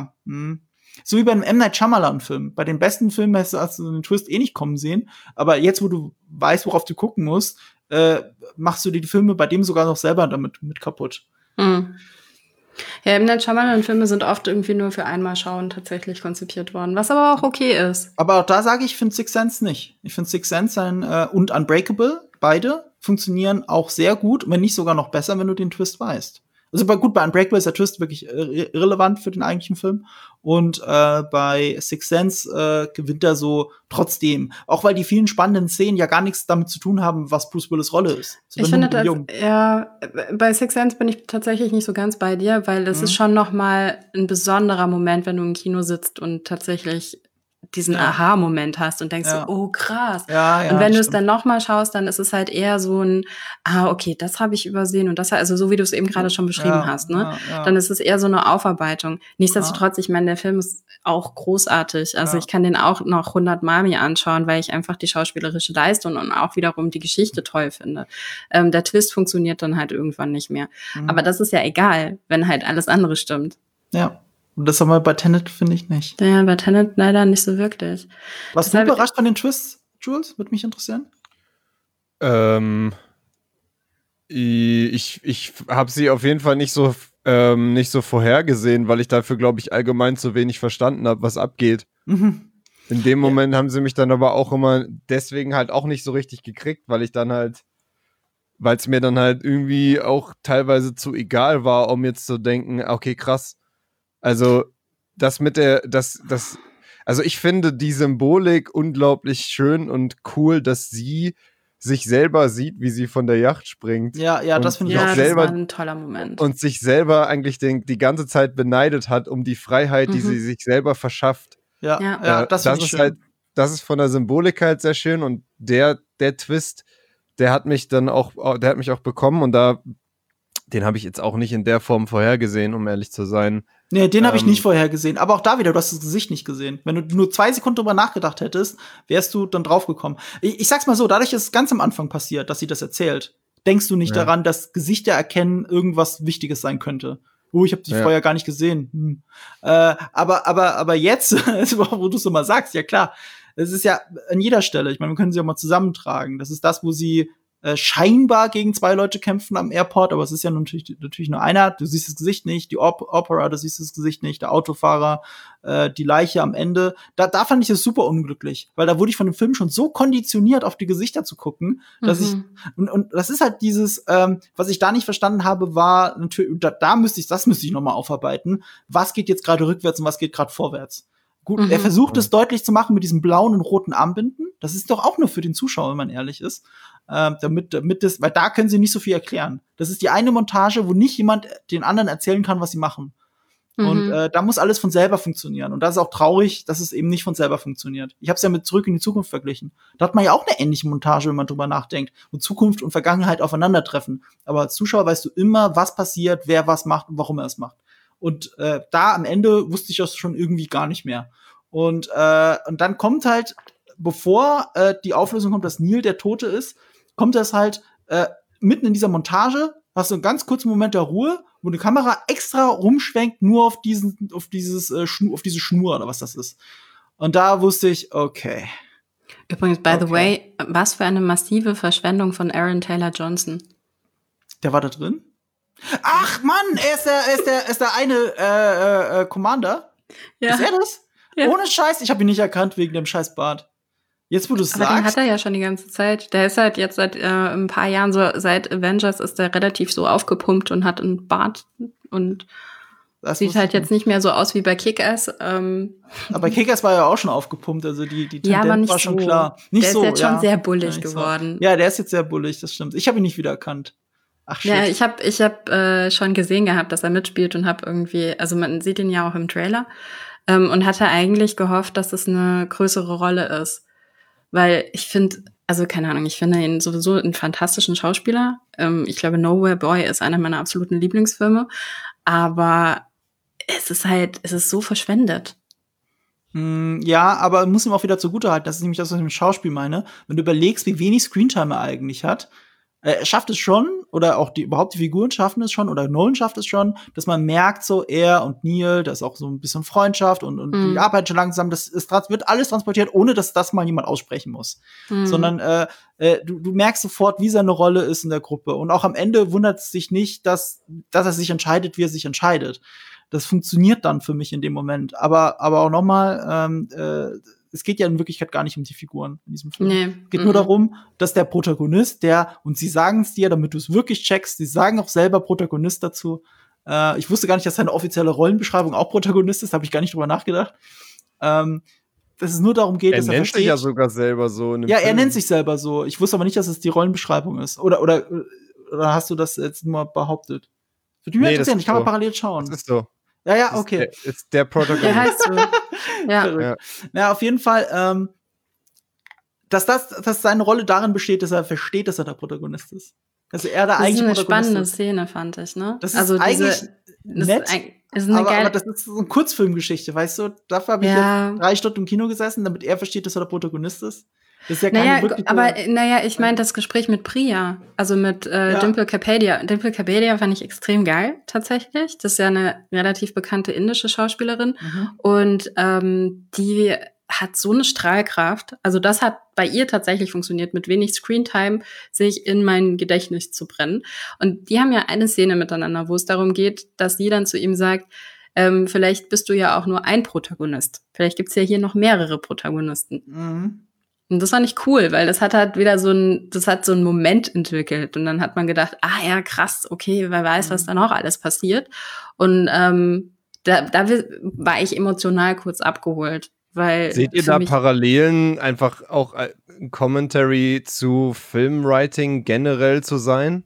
so wie bei einem M. Night Shyamalan-Film. Bei den besten Filmen hast du den Twist eh nicht kommen sehen. Aber jetzt, wo du weißt, worauf du gucken musst, machst du die Filme bei dem sogar noch selber damit mit kaputt. Mhm. Ja, M. Night Shyamalan-Filme sind oft irgendwie nur für einmal schauen tatsächlich konzipiert worden, was aber auch okay ist. Aber auch da sage ich finde Sixth Sense nicht. Ich finde Sixth Sense und Unbreakable, beide funktionieren auch sehr gut, wenn nicht sogar noch besser, wenn du den Twist weißt. Also bei Unbreakable ist der Twist wirklich irrelevant für den eigentlichen Film. Und bei Sixth Sense gewinnt er so trotzdem. Auch weil die vielen spannenden Szenen ja gar nichts damit zu tun haben, was Bruce Willis Rolle ist. So, ich finde, bei Sixth Sense bin ich tatsächlich nicht so ganz bei dir, weil das ist schon noch mal ein besonderer Moment, wenn du im Kino sitzt und tatsächlich diesen Aha-Moment hast und denkst so, oh krass. Und wenn du es dann nochmal schaust, dann ist es halt eher so ein, okay, das habe ich übersehen und das, also so wie du es eben gerade schon beschrieben hast, ne? Dann ist es eher so eine Aufarbeitung. Nichtsdestotrotz, ich meine, der Film ist auch großartig. Also ich kann den auch noch 100 Mal mir anschauen, weil ich einfach die schauspielerische Leistung und auch wiederum die Geschichte toll finde. Der Twist funktioniert dann halt irgendwann nicht mehr. Aber das ist ja egal, wenn halt alles andere stimmt. Ja. Und das aber bei Tenet finde ich nicht. Ja, bei Tenet leider nicht so wirklich. Warst du überrascht von den Twists, Jules? Würde mich interessieren. Ich habe sie auf jeden Fall nicht so vorhergesehen, weil ich dafür, glaube ich, allgemein zu wenig verstanden habe, was abgeht. In dem Moment haben sie mich dann aber auch immer deswegen halt auch nicht so richtig gekriegt, weil es mir dann halt irgendwie auch teilweise zu egal war, um jetzt zu denken, okay, krass. Also, also ich finde die Symbolik unglaublich schön und cool, dass sie sich selber sieht, wie sie von der Yacht springt. Ja, das finde ich auch selber, das war ein toller Moment. Und sich selber eigentlich die ganze Zeit beneidet hat um die Freiheit, die sie sich selber verschafft. Ja, das finde ich schön. Halt, das ist von der Symbolik halt sehr schön und der Twist, der hat mich auch bekommen und den habe ich jetzt auch nicht in der Form vorhergesehen, um ehrlich zu sein. Nee, den habe ich nicht vorhergesehen. Aber auch da wieder, du hast das Gesicht nicht gesehen. Wenn du nur 2 Sekunden drüber nachgedacht hättest, wärst du dann draufgekommen. Ich sag's mal so, dadurch, dass es ganz am Anfang passiert, dass sie das erzählt, denkst du nicht daran, dass Gesichter erkennen irgendwas Wichtiges sein könnte. Ich habe die vorher gar nicht gesehen. Aber jetzt, wo du es so mal sagst, ja klar, es ist ja an jeder Stelle, ich meine, wir können sie ja mal zusammentragen. Das ist das, wo sie scheinbar gegen 2 Leute kämpfen am Airport, aber es ist ja natürlich nur einer. Du siehst das Gesicht nicht, die Opera, du siehst das Gesicht nicht, der Autofahrer, die Leiche am Ende. Da fand ich es super unglücklich, weil da wurde ich von dem Film schon so konditioniert, auf die Gesichter zu gucken, dass ich und das ist halt dieses, was ich da nicht verstanden habe, war natürlich, das müsste ich noch mal aufarbeiten. Was geht jetzt gerade rückwärts und was geht gerade vorwärts? Gut, er versucht es deutlich zu machen mit diesen blauen und roten Armbinden. Das ist doch auch nur für den Zuschauer, wenn man ehrlich ist. Damit das, weil da können sie nicht so viel erklären. Das ist die eine Montage, wo nicht jemand den anderen erzählen kann, was sie machen. Und da muss alles von selber funktionieren. Und das ist auch traurig, dass es eben nicht von selber funktioniert. Ich habe es ja mit Zurück in die Zukunft verglichen. Da hat man ja auch eine ähnliche Montage, wenn man drüber nachdenkt, wo Zukunft und Vergangenheit aufeinandertreffen. Aber als Zuschauer weißt du immer, was passiert, wer was macht und warum er es macht. Und da am Ende wusste ich das schon irgendwie gar nicht mehr. Und dann kommt halt, bevor die Auflösung kommt, dass Neil der Tote ist, kommt das halt mitten in dieser Montage, hast du einen ganz kurzen Moment der Ruhe wo eine Kamera extra rumschwenkt, nur auf diese Schnur oder was das ist. Und da wusste ich, okay. Übrigens, by the way, was für eine massive Verschwendung von Aaron Taylor Johnson. Der war da drin? Ach Mann, er ist der eine Commander. Ja. Ist er das? Ja. Ohne Scheiß, ich habe ihn nicht erkannt wegen dem scheiß Bart. Jetzt, wo du es sagst. Aber den hat er ja schon die ganze Zeit. Der ist halt jetzt seit ein paar Jahren so, seit Avengers ist der relativ so aufgepumpt und hat einen Bart und das sieht halt jetzt nicht mehr so aus wie bei Kick-Ass. Aber Kick-Ass war ja auch schon aufgepumpt, also die Tendenz war schon klar. Nicht der so, ist jetzt schon sehr bullig geworden. So. Ja, der ist jetzt sehr bullig, das stimmt. Ich habe ihn nicht wiedererkannt. Ach shit. Ja, ich hab schon gesehen gehabt, dass er mitspielt und hab irgendwie, also man sieht ihn ja auch im Trailer, und hatte eigentlich gehofft, dass es eine größere Rolle ist. Weil ich finde, also keine Ahnung, ich finde ihn sowieso einen fantastischen Schauspieler. Ich glaube, Nowhere Boy ist einer meiner absoluten Lieblingsfilme. Aber es ist so verschwendet. Ja, aber muss ihm auch wieder zugutehalten. Das ist nämlich das, was ich mit dem Schauspiel meine. Wenn du überlegst, wie wenig Screentime er eigentlich hat, er schafft es schon, oder auch die Figuren schaffen es schon, oder Nolan schafft es schon, dass man merkt, so er und Neil, da ist auch so ein bisschen Freundschaft und die arbeiten schon langsam, wird alles transportiert, ohne dass das mal jemand aussprechen muss. Sondern du merkst sofort, wie seine Rolle ist in der Gruppe. Und auch am Ende wundert es sich nicht, dass er sich entscheidet, wie er sich entscheidet. Das funktioniert dann für mich in dem Moment. Aber auch noch mal, es geht ja in Wirklichkeit gar nicht um die Figuren in diesem Film. Nee. Es geht nur darum, dass der Protagonist, und sie sagen es dir, damit du es wirklich checkst, sie sagen auch selber Protagonist dazu. Ich wusste gar nicht, dass seine offizielle Rollenbeschreibung auch Protagonist ist, habe ich gar nicht drüber nachgedacht. Dass es nur darum geht, dass er versteht. Er nennt sich ja sogar selber so. Ja, er nennt sich selber so. Ich wusste aber nicht, dass es die Rollenbeschreibung ist. Oder hast du das jetzt nur behauptet? Würde mich interessieren, ich kann mal parallel schauen. Das ist so. Ja, okay. Ist der Protagonist. Der heißt so. Ja. Ja, auf jeden Fall, dass seine Rolle darin besteht, dass er versteht, dass er der Protagonist ist. Also er da eigentlich Protagonist ist. Das ist eine spannende Szene, fand ich, ne? Das ist also eigentlich nett, aber das ist so eine Kurzfilmgeschichte, weißt du? Dafür habe ich jetzt 3 Stunden im Kino gesessen, damit er versteht, dass er der Protagonist ist. Das ist ja keine wirkliche. Ich meine das Gespräch mit Priya, also mit Dimple Kapadia. Dimple Kapadia fand ich extrem geil, tatsächlich. Das ist ja eine relativ bekannte indische Schauspielerin. Und die hat so eine Strahlkraft. Also das hat bei ihr tatsächlich funktioniert, mit wenig Screentime sich in mein Gedächtnis zu brennen. Und die haben ja eine Szene miteinander, wo es darum geht, dass sie dann zu ihm sagt, vielleicht bist du ja auch nur ein Protagonist. Vielleicht gibt's ja hier noch mehrere Protagonisten. Und das fand ich cool, weil das hat halt wieder so einen Moment entwickelt. Und dann hat man gedacht, ja, krass, okay, wer weiß, was da noch alles passiert. Und da war ich emotional kurz abgeholt. Weil seht ihr da Parallelen, einfach auch ein Commentary zu Filmwriting generell zu sein?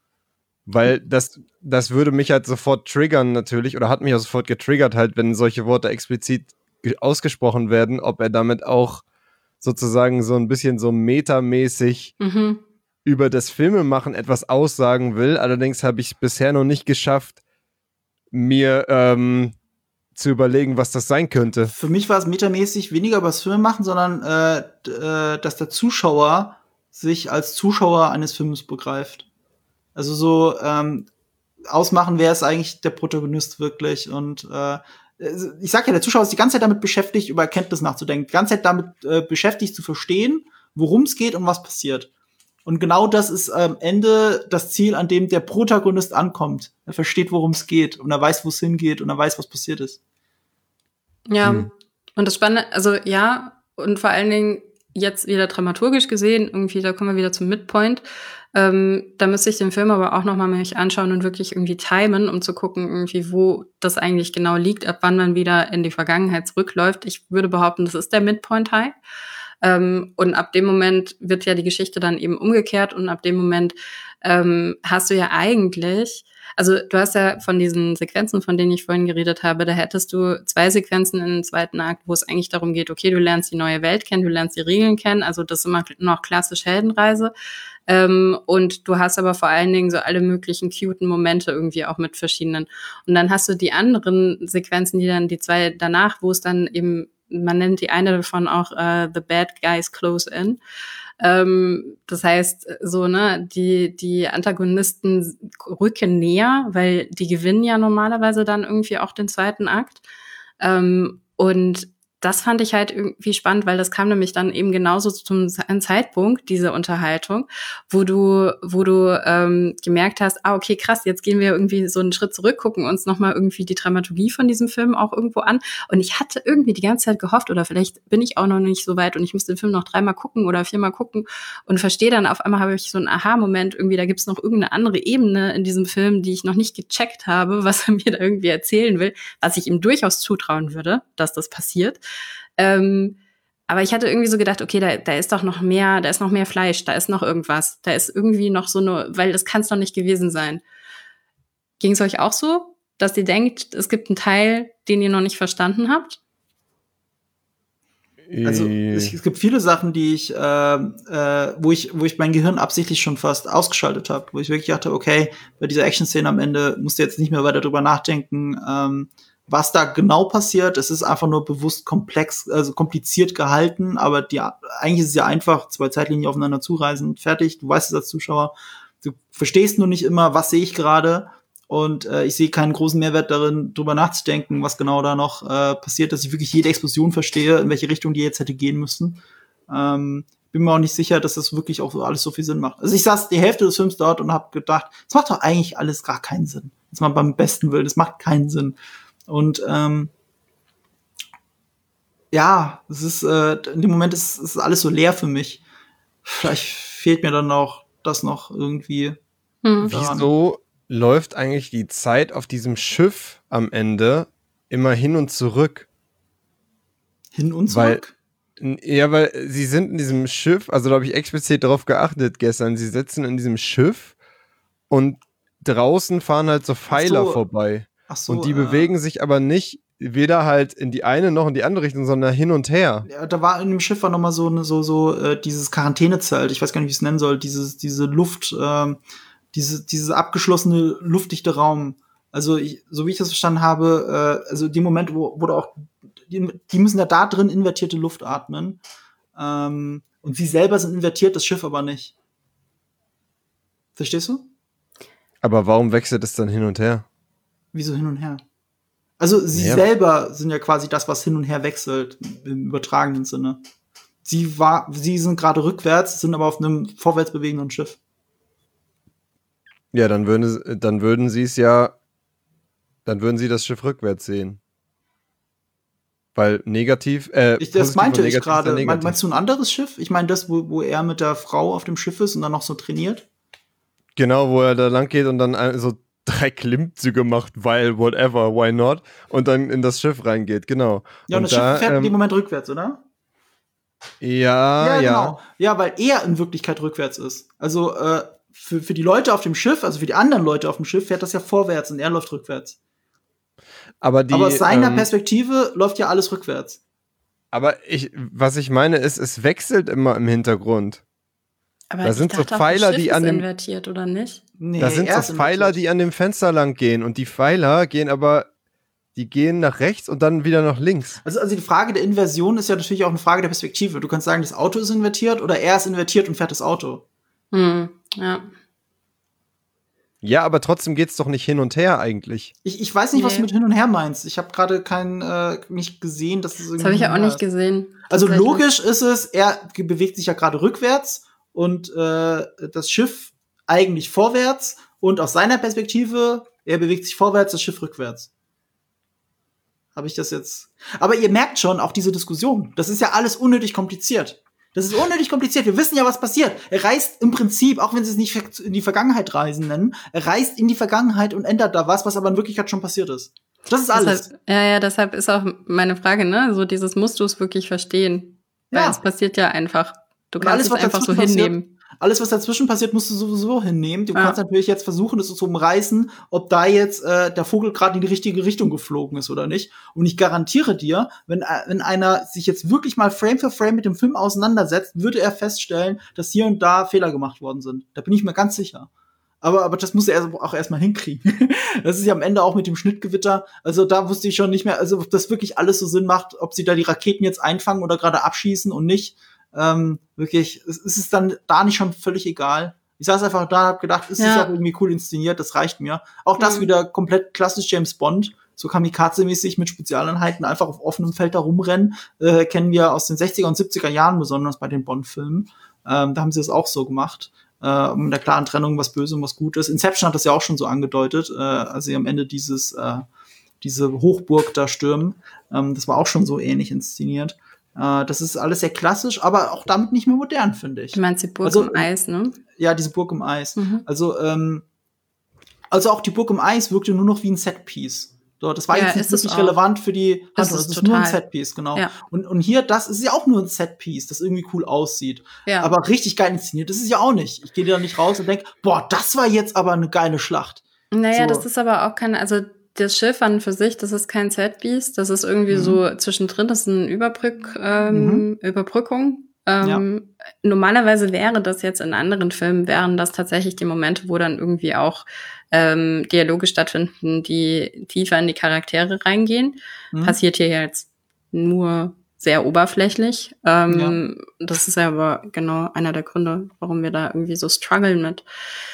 Weil das würde mich halt sofort triggern natürlich, oder hat mich auch sofort getriggert halt, wenn solche Worte explizit ausgesprochen werden, ob er damit auch sozusagen so ein bisschen so metamäßig über das Filmemachen etwas aussagen will. Allerdings habe ich bisher noch nicht geschafft, mir zu überlegen, was das sein könnte. Für mich war es metamäßig weniger über das Filmemachen, sondern dass der Zuschauer sich als Zuschauer eines Films begreift. Also so ausmachen, wer ist eigentlich der Protagonist wirklich. Und ich sag ja, der Zuschauer ist die ganze Zeit damit beschäftigt, über Erkenntnis nachzudenken, die ganze Zeit damit beschäftigt zu verstehen, worum es geht und was passiert. Und genau das ist am Ende das Ziel, an dem der Protagonist ankommt. Er versteht, worum es geht und er weiß, wo es hingeht und er weiß, was passiert ist. Ja, und das Spannende, also ja, und vor allen Dingen jetzt wieder dramaturgisch gesehen, irgendwie, da kommen wir wieder zum Midpoint. Da müsste ich den Film aber auch noch mal mich anschauen und wirklich irgendwie timen, um zu gucken, irgendwie, wo das eigentlich genau liegt, ab wann man wieder in die Vergangenheit zurückläuft. Ich würde behaupten, das ist der Midpoint High. Und ab dem Moment wird ja die Geschichte dann eben umgekehrt und ab dem Moment hast du ja eigentlich, also du hast ja von diesen Sequenzen, von denen ich vorhin geredet habe, da hättest du 2 Sequenzen im zweiten Akt, wo es eigentlich darum geht, okay, du lernst die neue Welt kennen, du lernst die Regeln kennen, also das ist immer noch klassisch Heldenreise. Und du hast aber vor allen Dingen so alle möglichen cuten Momente irgendwie auch mit verschiedenen. Und dann hast du die anderen Sequenzen, die dann die 2 danach, wo es dann eben man nennt die eine davon auch The Bad Guys Close In. Das heißt, so, ne, die Antagonisten rücken näher, weil die gewinnen ja normalerweise dann irgendwie auch den zweiten Akt. Und das fand ich halt irgendwie spannend, weil das kam nämlich dann eben genauso zum Zeitpunkt, diese Unterhaltung, wo du gemerkt hast, okay, krass, jetzt gehen wir irgendwie so einen Schritt zurück, gucken uns nochmal irgendwie die Dramaturgie von diesem Film auch irgendwo an. Und ich hatte irgendwie die ganze Zeit gehofft, oder vielleicht bin ich auch noch nicht so weit und ich muss den Film noch 3-mal gucken oder 4-mal gucken und verstehe dann, auf einmal habe ich so einen Aha-Moment, irgendwie, da gibt's noch irgendeine andere Ebene in diesem Film, die ich noch nicht gecheckt habe, was er mir da irgendwie erzählen will, was ich ihm durchaus zutrauen würde, dass das passiert. Aber ich hatte irgendwie so gedacht, okay, da ist doch noch mehr, da ist noch mehr Fleisch, da ist noch irgendwas, da ist irgendwie noch so eine, weil das kann es doch nicht gewesen sein. Ging es euch auch so, dass ihr denkt, es gibt einen Teil, den ihr noch nicht verstanden habt? Also es gibt viele Sachen, die ich, wo ich mein Gehirn absichtlich schon fast ausgeschaltet habe, wo ich wirklich dachte, okay, bei dieser Action-Szene am Ende musst du jetzt nicht mehr weiter drüber nachdenken, was da genau passiert. Es ist einfach nur bewusst komplex, also kompliziert gehalten, aber eigentlich ist es ja einfach, 2 Zeitlinien aufeinander zureisen, fertig, du weißt es als Zuschauer. Du verstehst nur nicht immer, was sehe ich gerade, und ich sehe keinen großen Mehrwert darin, drüber nachzudenken, was genau da noch passiert, dass ich wirklich jede Explosion verstehe, in welche Richtung die jetzt hätte gehen müssen. Bin mir auch nicht sicher, dass das wirklich auch alles so viel Sinn macht. Also ich saß die Hälfte des Films dort und habe gedacht, es macht doch eigentlich alles gar keinen Sinn. Jetzt mal beim besten Willen, es macht keinen Sinn. Und ja, es ist in dem Moment ist alles so leer für mich. Vielleicht fehlt mir dann auch das noch irgendwie. Wieso läuft eigentlich die Zeit auf diesem Schiff am Ende immer hin und zurück? Hin und zurück? Weil sie sind in diesem Schiff, also da habe ich explizit darauf geachtet gestern, sie sitzen in diesem Schiff und draußen fahren halt so Pfeiler vorbei. Ach so, und die bewegen sich aber nicht weder halt in die eine noch in die andere Richtung, sondern hin und her. Ja, da war in dem Schiff war noch mal so dieses Quarantänezelt, ich weiß gar nicht, wie ich es nennen soll, diese Luft, dieses abgeschlossene luftdichte Raum. Also so wie ich das verstanden habe, also dem Moment, wo da auch die müssen ja da drin invertierte Luft atmen, und sie selber sind invertiert, das Schiff aber nicht. Verstehst du? Aber warum wechselt es dann hin und her? Wieso hin und her? Also sie selber sind ja quasi das, was hin und her wechselt, im übertragenen Sinne. Sie sind gerade rückwärts, sind aber auf einem vorwärts bewegenden Schiff. Ja, dann würden sie das Schiff rückwärts sehen. Weil negativ, das meinte ich gerade. Meinst du ein anderes Schiff? Ich meine das, wo er mit der Frau auf dem Schiff ist und dann noch so trainiert? Genau, wo er da lang geht und dann so 3 Klimmzüge macht, weil whatever, why not? Und dann in das Schiff reingeht, genau. Ja, und das Schiff fährt in dem Moment rückwärts, oder? Ja. Genau. Ja, weil er in Wirklichkeit rückwärts ist. Also für die Leute auf dem Schiff, also für die anderen Leute auf dem Schiff, fährt das ja vorwärts und er läuft rückwärts. Aber aus seiner Perspektive läuft ja alles rückwärts. Aber was ich meine ist, es wechselt immer im Hintergrund. Aber da sind so Pfeiler, die an dem invertiert, oder nicht? Nee, da sind so Pfeiler, die an dem Fenster lang gehen und die Pfeiler gehen nach rechts und dann wieder nach links. Also die Frage der Inversion ist ja natürlich auch eine Frage der Perspektive. Du kannst sagen, das Auto ist invertiert oder er ist invertiert und fährt das Auto. Ja. Ja, aber trotzdem geht's doch nicht hin und her eigentlich. Ich weiß nicht, was du mit hin und her meinst. Ich habe gerade nicht gesehen, dass es irgendwie. Das habe ich ja auch nicht gesehen. Also logisch ist es, er bewegt sich ja gerade rückwärts und das Schiff eigentlich vorwärts und aus seiner Perspektive, er bewegt sich vorwärts, das Schiff rückwärts. Habe ich das jetzt? Aber ihr merkt schon, auch diese Diskussion, das ist ja alles unnötig kompliziert. Das ist unnötig kompliziert. Wir wissen ja, was passiert. Er reist im Prinzip, auch wenn sie es nicht in die Vergangenheit reisen nennen, er reist in die Vergangenheit und ändert da was aber in Wirklichkeit schon passiert ist. Das ist alles. Deshalb ist auch meine Frage, ne, so dieses musst du es wirklich verstehen. Weil es passiert ja einfach. Du kannst es einfach so hinnehmen. Alles, was dazwischen passiert, musst du sowieso hinnehmen. Du kannst natürlich jetzt versuchen, das zu umreißen, ob da jetzt der Vogel gerade in die richtige Richtung geflogen ist oder nicht. Und ich garantiere dir, wenn einer sich jetzt wirklich mal Frame für Frame mit dem Film auseinandersetzt, würde er feststellen, dass hier und da Fehler gemacht worden sind. Da bin ich mir ganz sicher. Aber das muss er auch erstmal hinkriegen. Das ist ja am Ende auch mit dem Schnittgewitter. Also da wusste ich schon nicht mehr, also ob das wirklich alles so Sinn macht, ob sie da die Raketen jetzt einfangen oder gerade abschießen und nicht. Wirklich, ist es dann da nicht schon völlig egal? Ich saß einfach da, hab gedacht, ist es auch irgendwie cool inszeniert, das reicht mir. Auch das wieder komplett klassisch James Bond, so Kamikaze-mäßig mit Spezialeinheiten einfach auf offenem Feld da rumrennen, kennen wir aus den 60er und 70er Jahren, besonders bei den Bond-Filmen. Da haben sie das auch so gemacht. Mit der klaren Trennung, was Böse und was Gutes. Inception hat das ja auch schon so angedeutet, als sie am Ende diese Hochburg da stürmen. Das war auch schon so ähnlich inszeniert. Das ist alles sehr klassisch, aber auch damit nicht mehr modern, finde ich. Du meinst die Burg im Eis, ne? Ja, diese Burg im Eis. Also auch die Burg im Eis wirkte nur noch wie ein Setpiece. So, das war jetzt nicht wirklich relevant für die Handlung. Das ist nur ein Setpiece, genau. Ja. Und hier, das ist ja auch nur ein Setpiece, das irgendwie cool aussieht. Ja. Aber richtig geil inszeniert, das ist ja auch nicht. Ich gehe da nicht raus und denke, boah, das war jetzt aber eine geile Schlacht. Naja, so. Das ist aber auch also das Schiff an für sich, das ist kein Setpiece, das ist irgendwie so zwischendrin, das ist eine Überbrückung. Normalerweise wäre das jetzt in anderen Filmen, wären das tatsächlich die Momente, wo dann irgendwie auch Dialoge stattfinden, die tiefer in die Charaktere reingehen. Passiert hier jetzt nur sehr oberflächlich. Das ist ja aber genau einer der Gründe, warum wir da irgendwie so strugglen mit.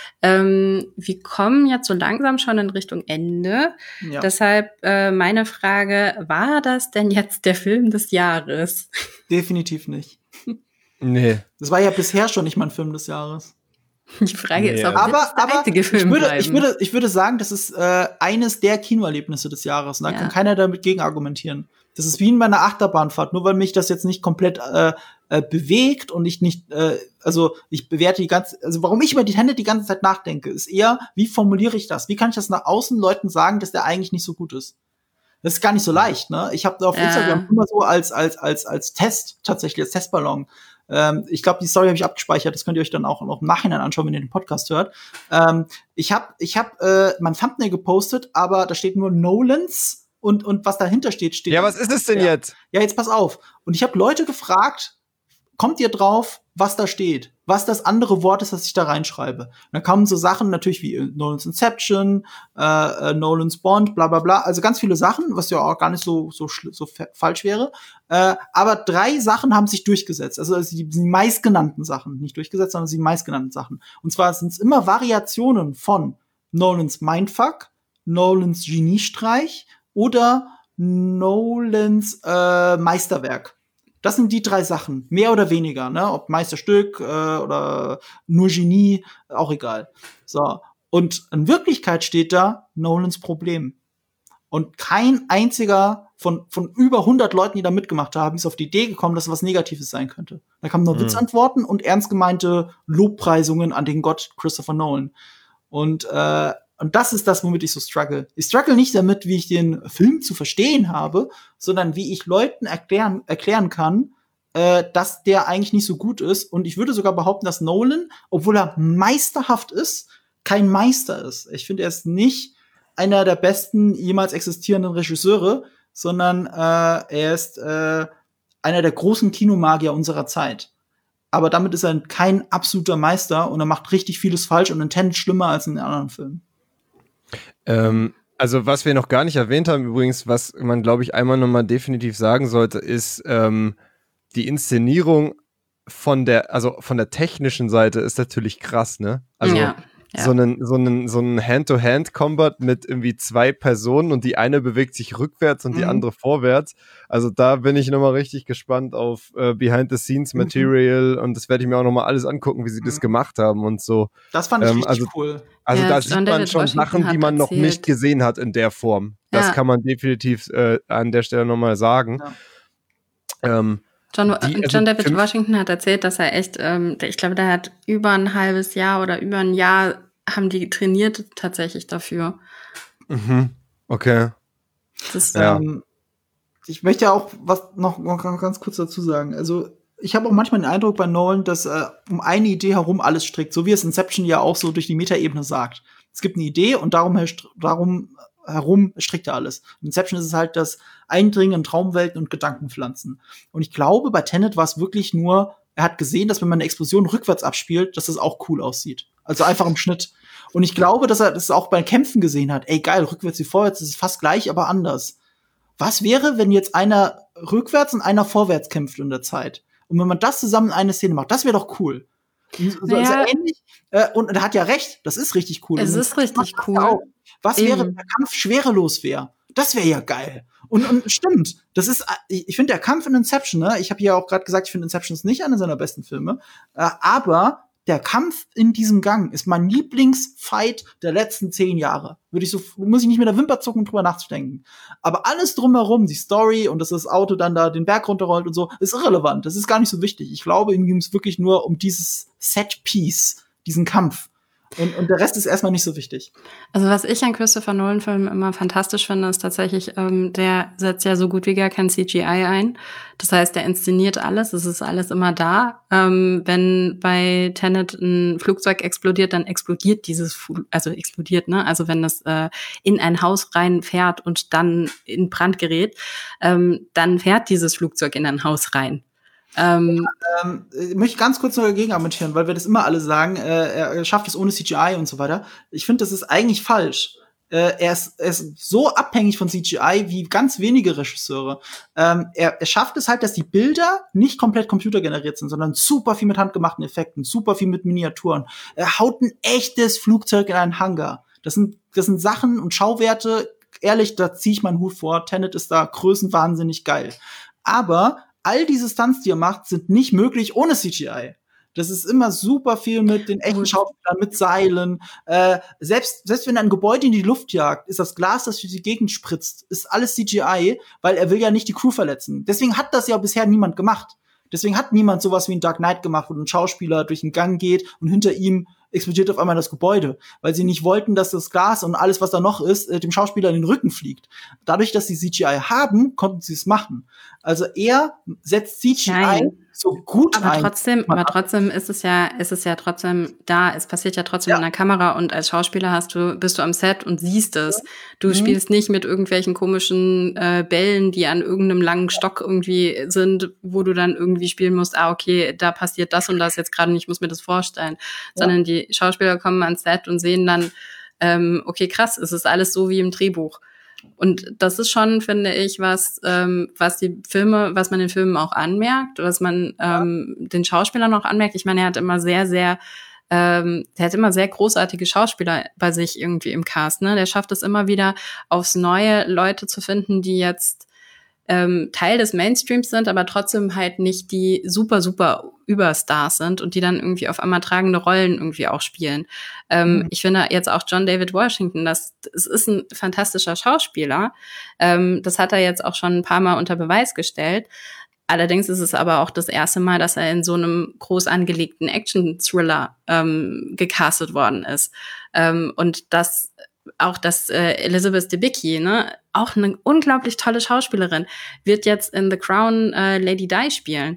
Wir kommen jetzt so langsam schon in Richtung Ende. Ja. Deshalb meine Frage, war das denn jetzt der Film des Jahres? Definitiv nicht. Nee. Das war ja bisher schon nicht mal ein Film des Jahres. Die Frage ist, ob das der einzige Film ich würde sagen, das ist eines der Kinoerlebnisse des Jahres. Und da kann keiner damit gegen argumentieren. Das ist wie in meiner Achterbahnfahrt. Nur weil mich das jetzt nicht komplett bewegt und ich nicht, ich bewerte warum ich über die Tenet die ganze Zeit nachdenke, ist eher, wie formuliere ich das? Wie kann ich das nach außen Leuten sagen, dass der eigentlich nicht so gut ist? Das ist gar nicht so leicht, ne? Ich habe auf Instagram immer so als Test, tatsächlich als Testballon. Ich glaube, die Story habe ich abgespeichert. Das könnt ihr euch dann auch noch im Nachhinein anschauen, wenn ihr den Podcast hört. Ich hab mein Thumbnail gepostet, aber da steht nur Nolans und was dahinter steht. Ja, was ist es denn jetzt? Ja, jetzt pass auf. Und ich habe Leute gefragt, kommt ihr drauf, was da steht? Was das andere Wort ist, das ich da reinschreibe? Und dann kamen so Sachen natürlich wie Nolans Inception, Nolans Bond, bla bla bla. Also ganz viele Sachen, was ja auch gar nicht so falsch wäre. Aber 3 Sachen haben sich durchgesetzt. Also die meistgenannten Sachen. Nicht durchgesetzt, sondern die meistgenannten Sachen. Und zwar sind es immer Variationen von Nolans Mindfuck, Nolans Geniestreich oder Nolans Meisterwerk. Das sind die 3 Sachen, mehr oder weniger, ne? Ob Meisterstück oder nur Genie, auch egal. So, und in Wirklichkeit steht da Nolans Problem. Und kein einziger von über 100 Leuten, die da mitgemacht haben, ist auf die Idee gekommen, dass es was Negatives sein könnte. Da kamen nur Witzantworten und ernst gemeinte Lobpreisungen an den Gott Christopher Nolan. Und das ist das, womit ich so struggle. Ich struggle nicht damit, wie ich den Film zu verstehen habe, sondern wie ich Leuten erklären kann, dass der eigentlich nicht so gut ist. Und ich würde sogar behaupten, dass Nolan, obwohl er meisterhaft ist, kein Meister ist. Ich finde, er ist nicht einer der besten jemals existierenden Regisseure, sondern er ist einer der großen Kinomagier unserer Zeit. Aber damit ist er kein absoluter Meister und er macht richtig vieles falsch und in Tenet schlimmer als in den anderen Filmen. Also was wir noch gar nicht erwähnt haben übrigens, was man glaube ich einmal nochmal definitiv sagen sollte, ist die Inszenierung von der technischen Seite ist natürlich krass, ne? Also so einen Hand-to-Hand-Combat mit irgendwie 2 Personen und die eine bewegt sich rückwärts und die andere vorwärts. Also da bin ich nochmal richtig gespannt auf Behind-the-Scenes-Material und das werde ich mir auch nochmal alles angucken, wie sie das gemacht haben und so. Das fand ich richtig cool. Also da sieht man schon Sachen, die man noch nicht gesehen hat in der Form. Das kann man definitiv an der Stelle nochmal sagen. Ja. John David Washington hat erzählt, dass er echt, ich glaube, der hat über ein halbes Jahr oder über ein Jahr haben die trainiert tatsächlich dafür. Okay. Ich möchte ja auch was noch ganz kurz dazu sagen. Also ich habe auch manchmal den Eindruck bei Nolan, dass um eine Idee herum alles strickt, so wie es Inception ja auch so durch die Metaebene sagt. Es gibt eine Idee und darum herum strickt er alles. In Inception ist es halt das Eindringen in Traumwelten und Gedankenpflanzen. Und ich glaube, bei Tenet war es wirklich nur, er hat gesehen, dass wenn man eine Explosion rückwärts abspielt, dass das auch cool aussieht. Also einfach im Schnitt. Und ich glaube, dass er das auch bei Kämpfen gesehen hat. Ey, geil, rückwärts wie vorwärts, das ist fast gleich, aber anders. Was wäre, wenn jetzt einer rückwärts und einer vorwärts kämpft in der Zeit? Und wenn man das zusammen in eine Szene macht, das wäre doch cool. So ähnlich. Und er hat ja recht, das ist richtig cool. Es ist richtig cool. Was wäre, wenn der Kampf schwerelos wäre? Das wäre ja geil. Und stimmt, das ist, ich finde der Kampf in Inception, ne, ich habe ja auch gerade gesagt, ich finde Inception ist nicht einer seiner besten Filme, aber der Kampf in diesem Gang ist mein Lieblingsfight der letzten 10 Jahre. Muss ich nicht mit der Wimper zucken, drüber nachzudenken. Aber alles drumherum, die Story und dass das Auto dann da den Berg runterrollt und so, ist irrelevant. Das ist gar nicht so wichtig. Ich glaube, ihm ging es wirklich nur um dieses Set-Piece, diesen Kampf. Und der Rest ist erstmal nicht so wichtig. Also was ich an Christopher Nolan-Filmen immer fantastisch finde, ist tatsächlich, der setzt ja so gut wie gar kein CGI ein. Das heißt, der inszeniert alles, es ist alles immer da. Wenn bei Tenet ein Flugzeug explodiert, dann explodiert ne? Also wenn das in ein Haus reinfährt und dann in Brand gerät, dann fährt dieses Flugzeug in ein Haus rein. Ich möchte ganz kurz noch dagegen argumentieren, weil wir das immer alle sagen, er schafft es ohne CGI und so weiter. Ich finde, das ist eigentlich falsch. Er ist so abhängig von CGI wie ganz wenige Regisseure. Er schafft es halt, dass die Bilder nicht komplett computergeneriert sind, sondern super viel mit handgemachten Effekten, super viel mit Miniaturen. Er haut ein echtes Flugzeug in einen Hangar. Das sind Sachen und Schauwerte, ehrlich, da ziehe ich meinen Hut vor. Tenet ist da größenwahnsinnig geil. Aber all diese Stunts, die er macht, sind nicht möglich ohne CGI. Das ist immer super viel mit den echten Schauspielern, mit Seilen. Selbst wenn er ein Gebäude in die Luft jagt, ist das Glas, das durch die Gegend spritzt, ist alles CGI, weil er will ja nicht die Crew verletzen. Deswegen hat das ja bisher niemand gemacht. Deswegen hat niemand sowas wie ein Dark Knight gemacht, wo ein Schauspieler durch den Gang geht und hinter ihm explodiert auf einmal das Gebäude, weil sie nicht wollten, dass das Glas und alles, was da noch ist, dem Schauspieler in den Rücken fliegt. Dadurch, dass sie CGI haben, konnten sie es machen. Also er setzt CGI so gut ein. Aber trotzdem ist es ja trotzdem da. Es passiert ja trotzdem in der Kamera und als Schauspieler bist du am Set und siehst es. Du spielst nicht mit irgendwelchen komischen Bällen, die an irgendeinem langen Stock irgendwie sind, wo du dann irgendwie spielen musst, okay, da passiert das und das jetzt gerade und ich muss mir das vorstellen. Sondern die Schauspieler kommen ans Set und sehen dann, okay, krass, es ist alles so wie im Drehbuch. Und das ist schon, finde ich, was man den Filmen auch anmerkt, was man den Schauspielern auch anmerkt. Ich meine, er hat immer der hat immer sehr großartige Schauspieler bei sich irgendwie im Cast, ne? Der schafft es immer wieder aufs Neue, Leute zu finden, die jetzt Teil des Mainstreams sind, aber trotzdem halt nicht die super, super Überstars sind und die dann irgendwie auf einmal tragende Rollen irgendwie auch spielen. Ich finde jetzt auch John David Washington, es ist ein fantastischer Schauspieler. Das hat er jetzt auch schon ein paar Mal unter Beweis gestellt. Allerdings ist es aber auch das erste Mal, dass er in so einem groß angelegten Action-Thriller gecastet worden ist. Und dass Elizabeth Debicki, ne, auch eine unglaublich tolle Schauspielerin, wird jetzt in The Crown Lady Di spielen.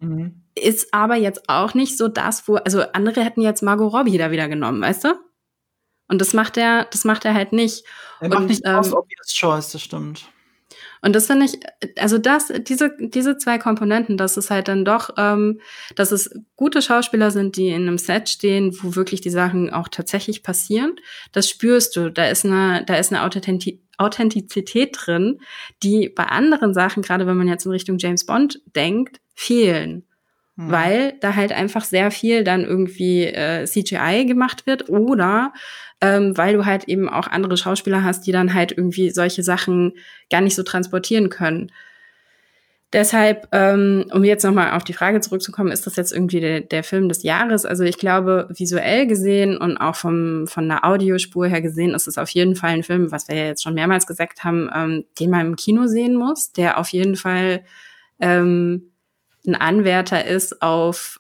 Ist aber jetzt auch nicht so also andere hätten jetzt Margot Robbie da wieder genommen, weißt du? Und das macht er halt nicht. Er macht nicht aus obvious choice, das stimmt. Und das finde ich, also diese zwei Komponenten, dass es halt dann doch, dass es gute Schauspieler sind, die in einem Set stehen, wo wirklich die Sachen auch tatsächlich passieren, das spürst du. Da ist eine Authentizität drin, die bei anderen Sachen, gerade wenn man jetzt in Richtung James Bond denkt, fehlen. Weil da halt einfach sehr viel dann irgendwie CGI gemacht wird oder weil du halt eben auch andere Schauspieler hast, die dann halt irgendwie solche Sachen gar nicht so transportieren können. Deshalb, um jetzt nochmal auf die Frage zurückzukommen, ist das jetzt irgendwie der Film des Jahres? Also ich glaube, visuell gesehen und auch von der Audiospur her gesehen, ist es auf jeden Fall ein Film, was wir ja jetzt schon mehrmals gesagt haben, den man im Kino sehen muss, der auf jeden Fall ein Anwärter ist auf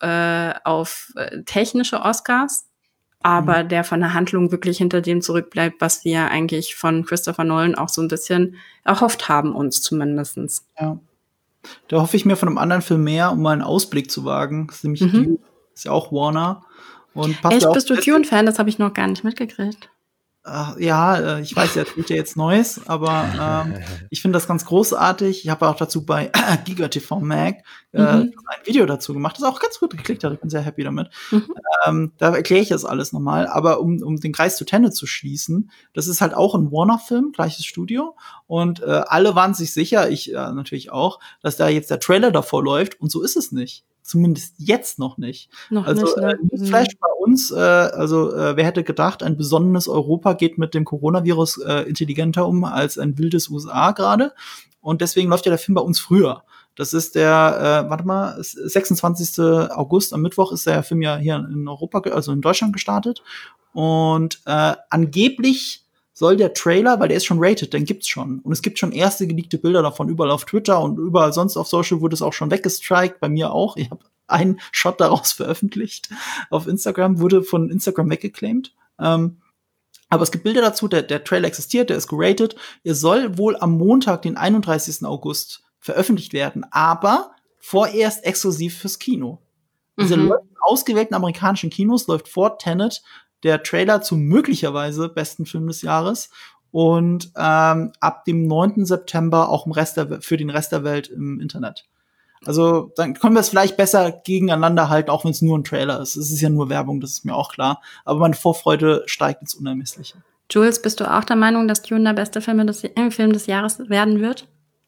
technische Oscars, aber der von der Handlung wirklich hinter dem zurückbleibt, was wir eigentlich von Christopher Nolan auch so ein bisschen erhofft haben, uns zumindestens. Ja. Da hoffe ich mir von einem anderen Film mehr, um mal einen Ausblick zu wagen. Das ist nämlich Dune, ist ja auch Warner. Und passt Echt, ja auch bist du Dune-Fan? Das habe ich noch gar nicht mitgekriegt. Ich weiß, er tut ja jetzt Neues, aber ich finde das ganz großartig. Ich habe auch dazu bei GigaTV Mag ein Video dazu gemacht, das auch ganz gut geklickt hat. Ich bin sehr happy damit. Da erkläre ich das alles nochmal. Aber um den Kreis zu Tenet zu schließen, das ist halt auch ein Warner-Film, gleiches Studio. Und alle waren sich sicher, ich natürlich auch, dass da jetzt der Trailer davor läuft. Und so ist es nicht. Zumindest jetzt noch nicht. Newsflash bei uns, wer hätte gedacht, ein besonnenes Europa geht mit dem Coronavirus intelligenter um als ein wildes USA gerade. Und deswegen läuft ja der Film bei uns früher. Das ist der, 26. August, am Mittwoch ist der Film ja hier in Europa, also in Deutschland gestartet. Und angeblich soll der Trailer, weil der ist schon rated, den gibt's schon. Und es gibt schon erste geleakte Bilder davon, überall auf Twitter und überall sonst auf Social wurde es auch schon weggestrikt, bei mir auch. Ich habe einen Shot daraus veröffentlicht auf Instagram, wurde von Instagram weggeclaimed. Aber es gibt Bilder dazu, der Trailer existiert, der ist geratet. Er soll wohl am Montag, den 31. August, veröffentlicht werden, aber vorerst exklusiv fürs Kino. Also läuft in ausgewählten amerikanischen Kinos, läuft vor Tenet der Trailer zum möglicherweise besten Film des Jahres und ab dem 9. September auch für den Rest der Welt im Internet. Also dann können wir es vielleicht besser gegeneinander halten, auch wenn es nur ein Trailer ist. Es ist ja nur Werbung, das ist mir auch klar. Aber meine Vorfreude steigt ins Unermessliche. Jules, bist du auch der Meinung, dass Dune der beste Film des Jahres werden wird?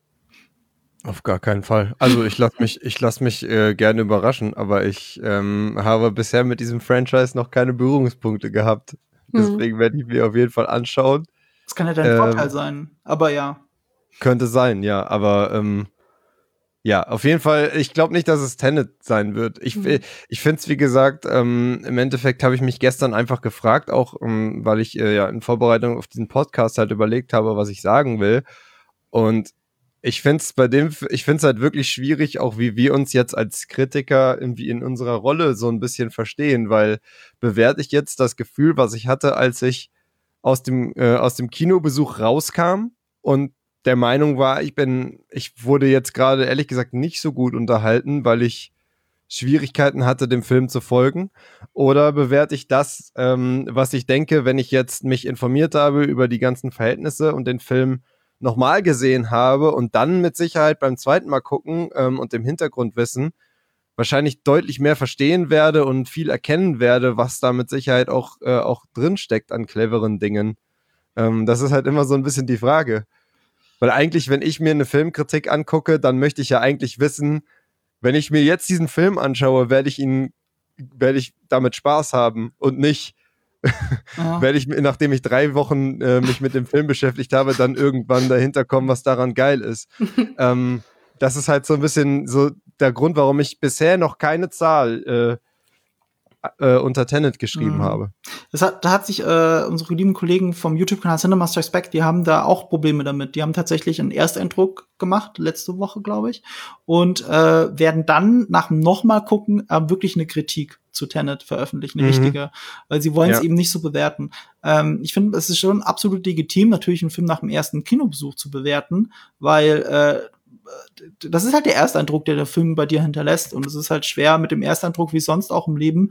Auf gar keinen Fall. Also ich lasse mich gerne überraschen, aber ich habe bisher mit diesem Franchise noch keine Berührungspunkte gehabt. Deswegen werde ich mir auf jeden Fall anschauen. Das kann ja dein Vorteil sein, aber ja. Könnte sein, ja, aber ja, auf jeden Fall, ich glaube nicht, dass es Tenet sein wird. Ich finde es, wie gesagt, im Endeffekt habe ich mich gestern einfach gefragt, auch weil ich in Vorbereitung auf diesen Podcast halt überlegt habe, was ich sagen will. Und ich finde es halt wirklich schwierig, auch wie wir uns jetzt als Kritiker irgendwie in unserer Rolle so ein bisschen verstehen, weil bewerte ich jetzt das Gefühl, was ich hatte, als ich aus dem Kinobesuch rauskam und der Meinung war, ich wurde jetzt gerade ehrlich gesagt nicht so gut unterhalten, weil ich Schwierigkeiten hatte, dem Film zu folgen? Oder bewerte ich das, was ich denke, wenn ich jetzt mich informiert habe über die ganzen Verhältnisse und den Film nochmal gesehen habe und dann mit Sicherheit beim zweiten Mal gucken und dem Hintergrundwissen wahrscheinlich deutlich mehr verstehen werde und viel erkennen werde, was da mit Sicherheit auch drin steckt an cleveren Dingen. Das ist halt immer so ein bisschen die Frage. Weil eigentlich, wenn ich mir eine Filmkritik angucke, dann möchte ich ja eigentlich wissen, wenn ich mir jetzt diesen Film anschaue, werde ich damit Spaß haben und nicht werde ich, nachdem ich 3 Wochen mich mit dem Film beschäftigt habe, dann irgendwann dahinter kommen, was daran geil ist. Das ist halt so ein bisschen so der Grund, warum ich bisher noch keine Zahl unter Tenet geschrieben habe. Da hat sich unsere lieben Kollegen vom YouTube-Kanal Cinema Strikes Back, die haben da auch Probleme damit. Die haben tatsächlich einen Ersteindruck gemacht, letzte Woche, glaube ich, und werden dann nach dem nochmal gucken wirklich eine Kritik zu Tenet veröffentlichen, eine richtige, weil sie wollen es eben nicht so bewerten. Ich finde, es ist schon absolut legitim, natürlich einen Film nach dem ersten Kinobesuch zu bewerten, weil das ist halt der Ersteindruck, der Film bei dir hinterlässt. Und es ist halt schwer, mit dem Ersteindruck, wie sonst auch im Leben,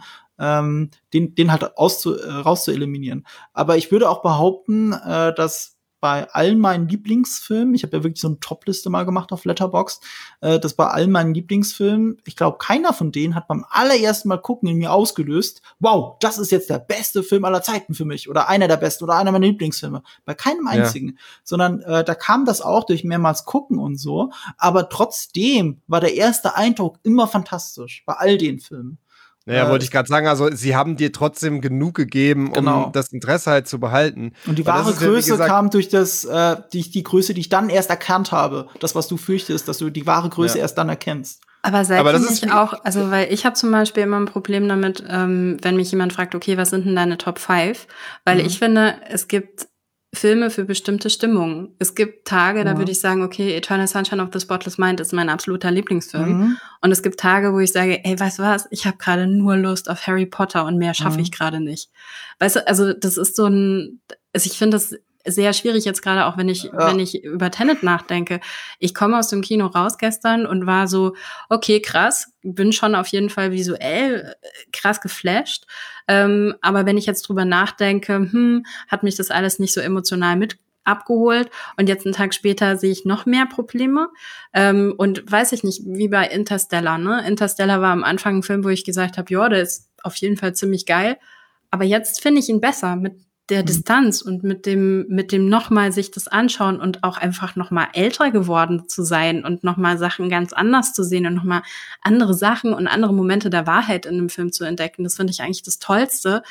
den halt rauszueliminieren. Aber ich würde auch behaupten, dass bei allen meinen Lieblingsfilmen, ich habe ja wirklich so eine Top-Liste mal gemacht auf Letterboxd, dass bei allen meinen Lieblingsfilmen, ich glaube, keiner von denen hat beim allerersten Mal gucken in mir ausgelöst, wow, das ist jetzt der beste Film aller Zeiten für mich oder einer der besten oder einer meiner Lieblingsfilme. Bei keinem einzigen. Sondern da kam das auch durch mehrmals gucken und so. Aber trotzdem war der erste Eindruck immer fantastisch bei all den Filmen. Naja, wollte ich gerade sagen, also sie haben dir trotzdem genug gegeben, um das Interesse halt zu behalten. Und die wahre Größe kam durch die Größe, die ich dann erst erkannt habe. Das, was du fürchtest, dass du die wahre Größe erst dann erkennst. Aber seid ihr nicht auch, also weil ich habe zum Beispiel immer ein Problem damit, wenn mich jemand fragt, okay, was sind denn deine Top 5? Weil ich finde, es gibt Filme für bestimmte Stimmungen. Es gibt Tage, da würde ich sagen, okay, Eternal Sunshine of the Spotless Mind ist mein absoluter Lieblingsfilm. Und es gibt Tage, wo ich sage, ey, weißt du was, ich habe gerade nur Lust auf Harry Potter und mehr schaffe ich gerade nicht. Weißt du, also das ist so ein, also ich finde das sehr schwierig jetzt gerade auch, wenn ich über Tenet nachdenke. Ich komme aus dem Kino raus gestern und war so, okay, krass, bin schon auf jeden Fall visuell krass geflasht. Aber wenn ich jetzt drüber nachdenke, hat mich das alles nicht so emotional mit abgeholt und jetzt einen Tag später sehe ich noch mehr Probleme und weiß ich nicht, wie bei Interstellar, ne? Interstellar war am Anfang ein Film, wo ich gesagt habe, ja, der ist auf jeden Fall ziemlich geil, aber jetzt finde ich ihn besser mit der Distanz und mit dem nochmal sich das anschauen und auch einfach nochmal älter geworden zu sein und nochmal Sachen ganz anders zu sehen und nochmal andere Sachen und andere Momente der Wahrheit in einem Film zu entdecken. Das finde ich eigentlich das Tollste,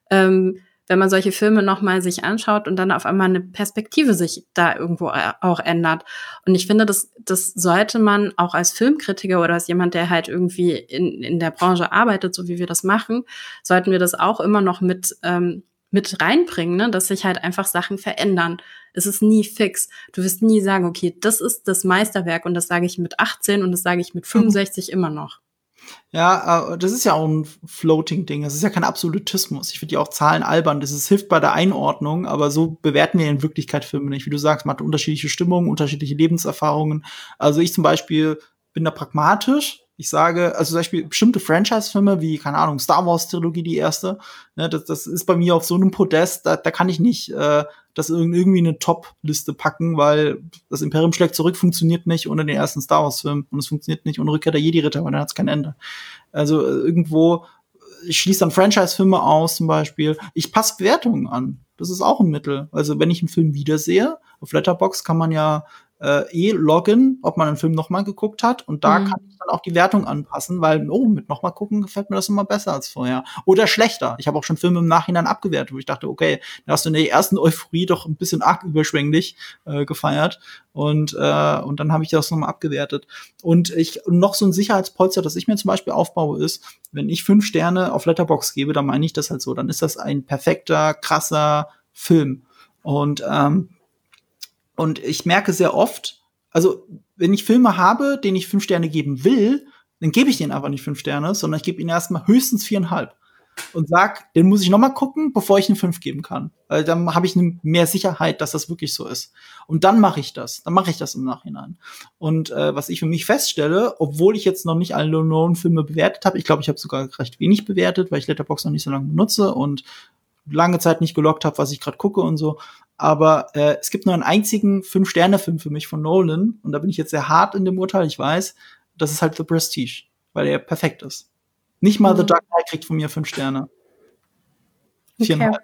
wenn man solche Filme nochmal sich anschaut und dann auf einmal eine Perspektive sich da irgendwo auch ändert. Und ich finde, das sollte man auch als Filmkritiker oder als jemand, der halt irgendwie in der Branche arbeitet, so wie wir das machen, sollten wir das auch immer noch mit reinbringen, ne? Dass sich halt einfach Sachen verändern. Es ist nie fix. Du wirst nie sagen, okay, das ist das Meisterwerk und das sage ich mit 18 und das sage ich mit 65 immer noch. Ja, das ist ja auch ein Floating-Ding. Das ist ja kein Absolutismus. Ich finde ja auch Zahlen albern. Das hilft bei der Einordnung, aber so bewerten wir in Wirklichkeit Filme nicht. Wie du sagst, man hat unterschiedliche Stimmungen, unterschiedliche Lebenserfahrungen. Also ich zum Beispiel bin da pragmatisch. Ich sage, also zum Beispiel bestimmte Franchise-Filme wie, keine Ahnung, Star Wars-Trilogie, die erste, ne, das ist bei mir auf so einem Podest, da kann ich nicht das irgendwie eine Top-Liste packen, weil das Imperium schlägt zurück funktioniert nicht ohne den ersten Star Wars-Film und es funktioniert nicht ohne Rückkehr der Jedi-Ritter, weil dann hat's kein Ende. Also irgendwo, ich schließe dann Franchise-Filme aus zum Beispiel. Ich passe Bewertungen an. Das ist auch ein Mittel. Also wenn ich einen Film wiedersehe, auf Letterboxd kann man ja loggen, ob man einen Film nochmal geguckt hat. Und da kann ich dann auch die Wertung anpassen, weil, mit nochmal gucken gefällt mir das immer besser als vorher. Oder schlechter. Ich habe auch schon Filme im Nachhinein abgewertet, wo ich dachte, okay, da hast du in der ersten Euphorie doch ein bisschen arg überschwänglich gefeiert. Und dann habe ich das nochmal abgewertet. Und noch so ein Sicherheitspolster, das ich mir zum Beispiel aufbaue, ist, wenn ich 5 Sterne auf Letterboxd gebe, dann meine ich das halt so. Dann ist das ein perfekter, krasser Film. Und ich merke sehr oft, also wenn ich Filme habe, denen ich 5 Sterne geben will, dann gebe ich denen einfach nicht 5 Sterne, sondern ich gebe ihnen erstmal höchstens 4,5 und sag, den muss ich noch mal gucken, bevor ich eine 5 geben kann. Weil dann habe ich mehr Sicherheit, dass das wirklich so ist. Und dann mache ich das. Dann mache ich das im Nachhinein. Und was ich für mich feststelle, obwohl ich jetzt noch nicht alle Nolan-Filme bewertet habe, ich glaube, ich habe sogar recht wenig bewertet, weil ich Letterboxd noch nicht so lange benutze und lange Zeit nicht gelockt habe, was ich gerade gucke und so. Aber es gibt nur einen einzigen 5-Sterne-Film für mich von Nolan. Und da bin ich jetzt sehr hart in dem Urteil, ich weiß. Das ist halt The Prestige, weil er perfekt ist. Nicht mal The Dark Knight kriegt von mir 5 Sterne. 4,5. Okay.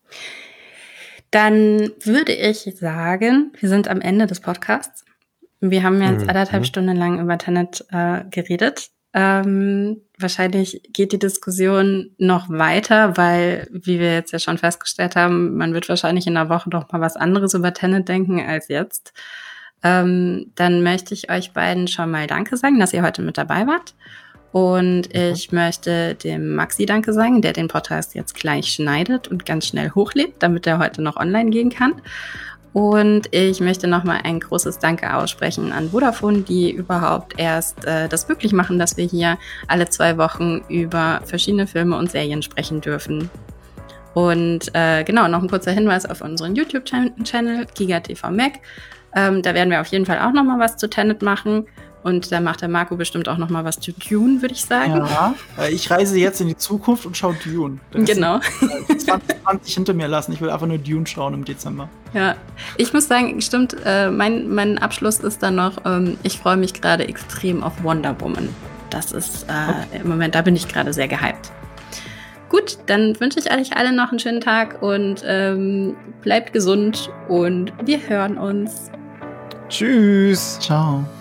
Dann würde ich sagen, wir sind am Ende des Podcasts. Wir haben jetzt 1,5 Stunden lang über Tenet geredet. Wahrscheinlich geht die Diskussion noch weiter, weil, wie wir jetzt ja schon festgestellt haben, man wird wahrscheinlich in einer Woche doch mal was anderes über Tenet denken als jetzt. Dann möchte ich euch beiden schon mal Danke sagen, dass ihr heute mit dabei wart. Und ich möchte dem Maxi Danke sagen, der den Podcast jetzt gleich schneidet und ganz schnell hochlädt, damit er heute noch online gehen kann. Und ich möchte nochmal ein großes Danke aussprechen an Vodafone, die überhaupt erst das möglich machen, dass wir hier alle 2 Wochen über verschiedene Filme und Serien sprechen dürfen. Und genau, noch ein kurzer Hinweis auf unseren YouTube-Channel, GigaTV Mac. Da werden wir auf jeden Fall auch nochmal was zu Tenet machen. Und da macht der Marco bestimmt auch noch mal was zu Dune, würde ich sagen. Ja, ich reise jetzt in die Zukunft und schaue Dune. Genau. 2020 hinter mir lassen. Ich will einfach nur Dune schauen im Dezember. Ja, ich muss sagen, stimmt, mein Abschluss ist dann noch, ich freue mich gerade extrem auf Wonder Woman. Das ist im Moment, da bin ich gerade sehr gehypt. Gut, dann wünsche ich euch alle noch einen schönen Tag und bleibt gesund und wir hören uns. Tschüss. Ciao.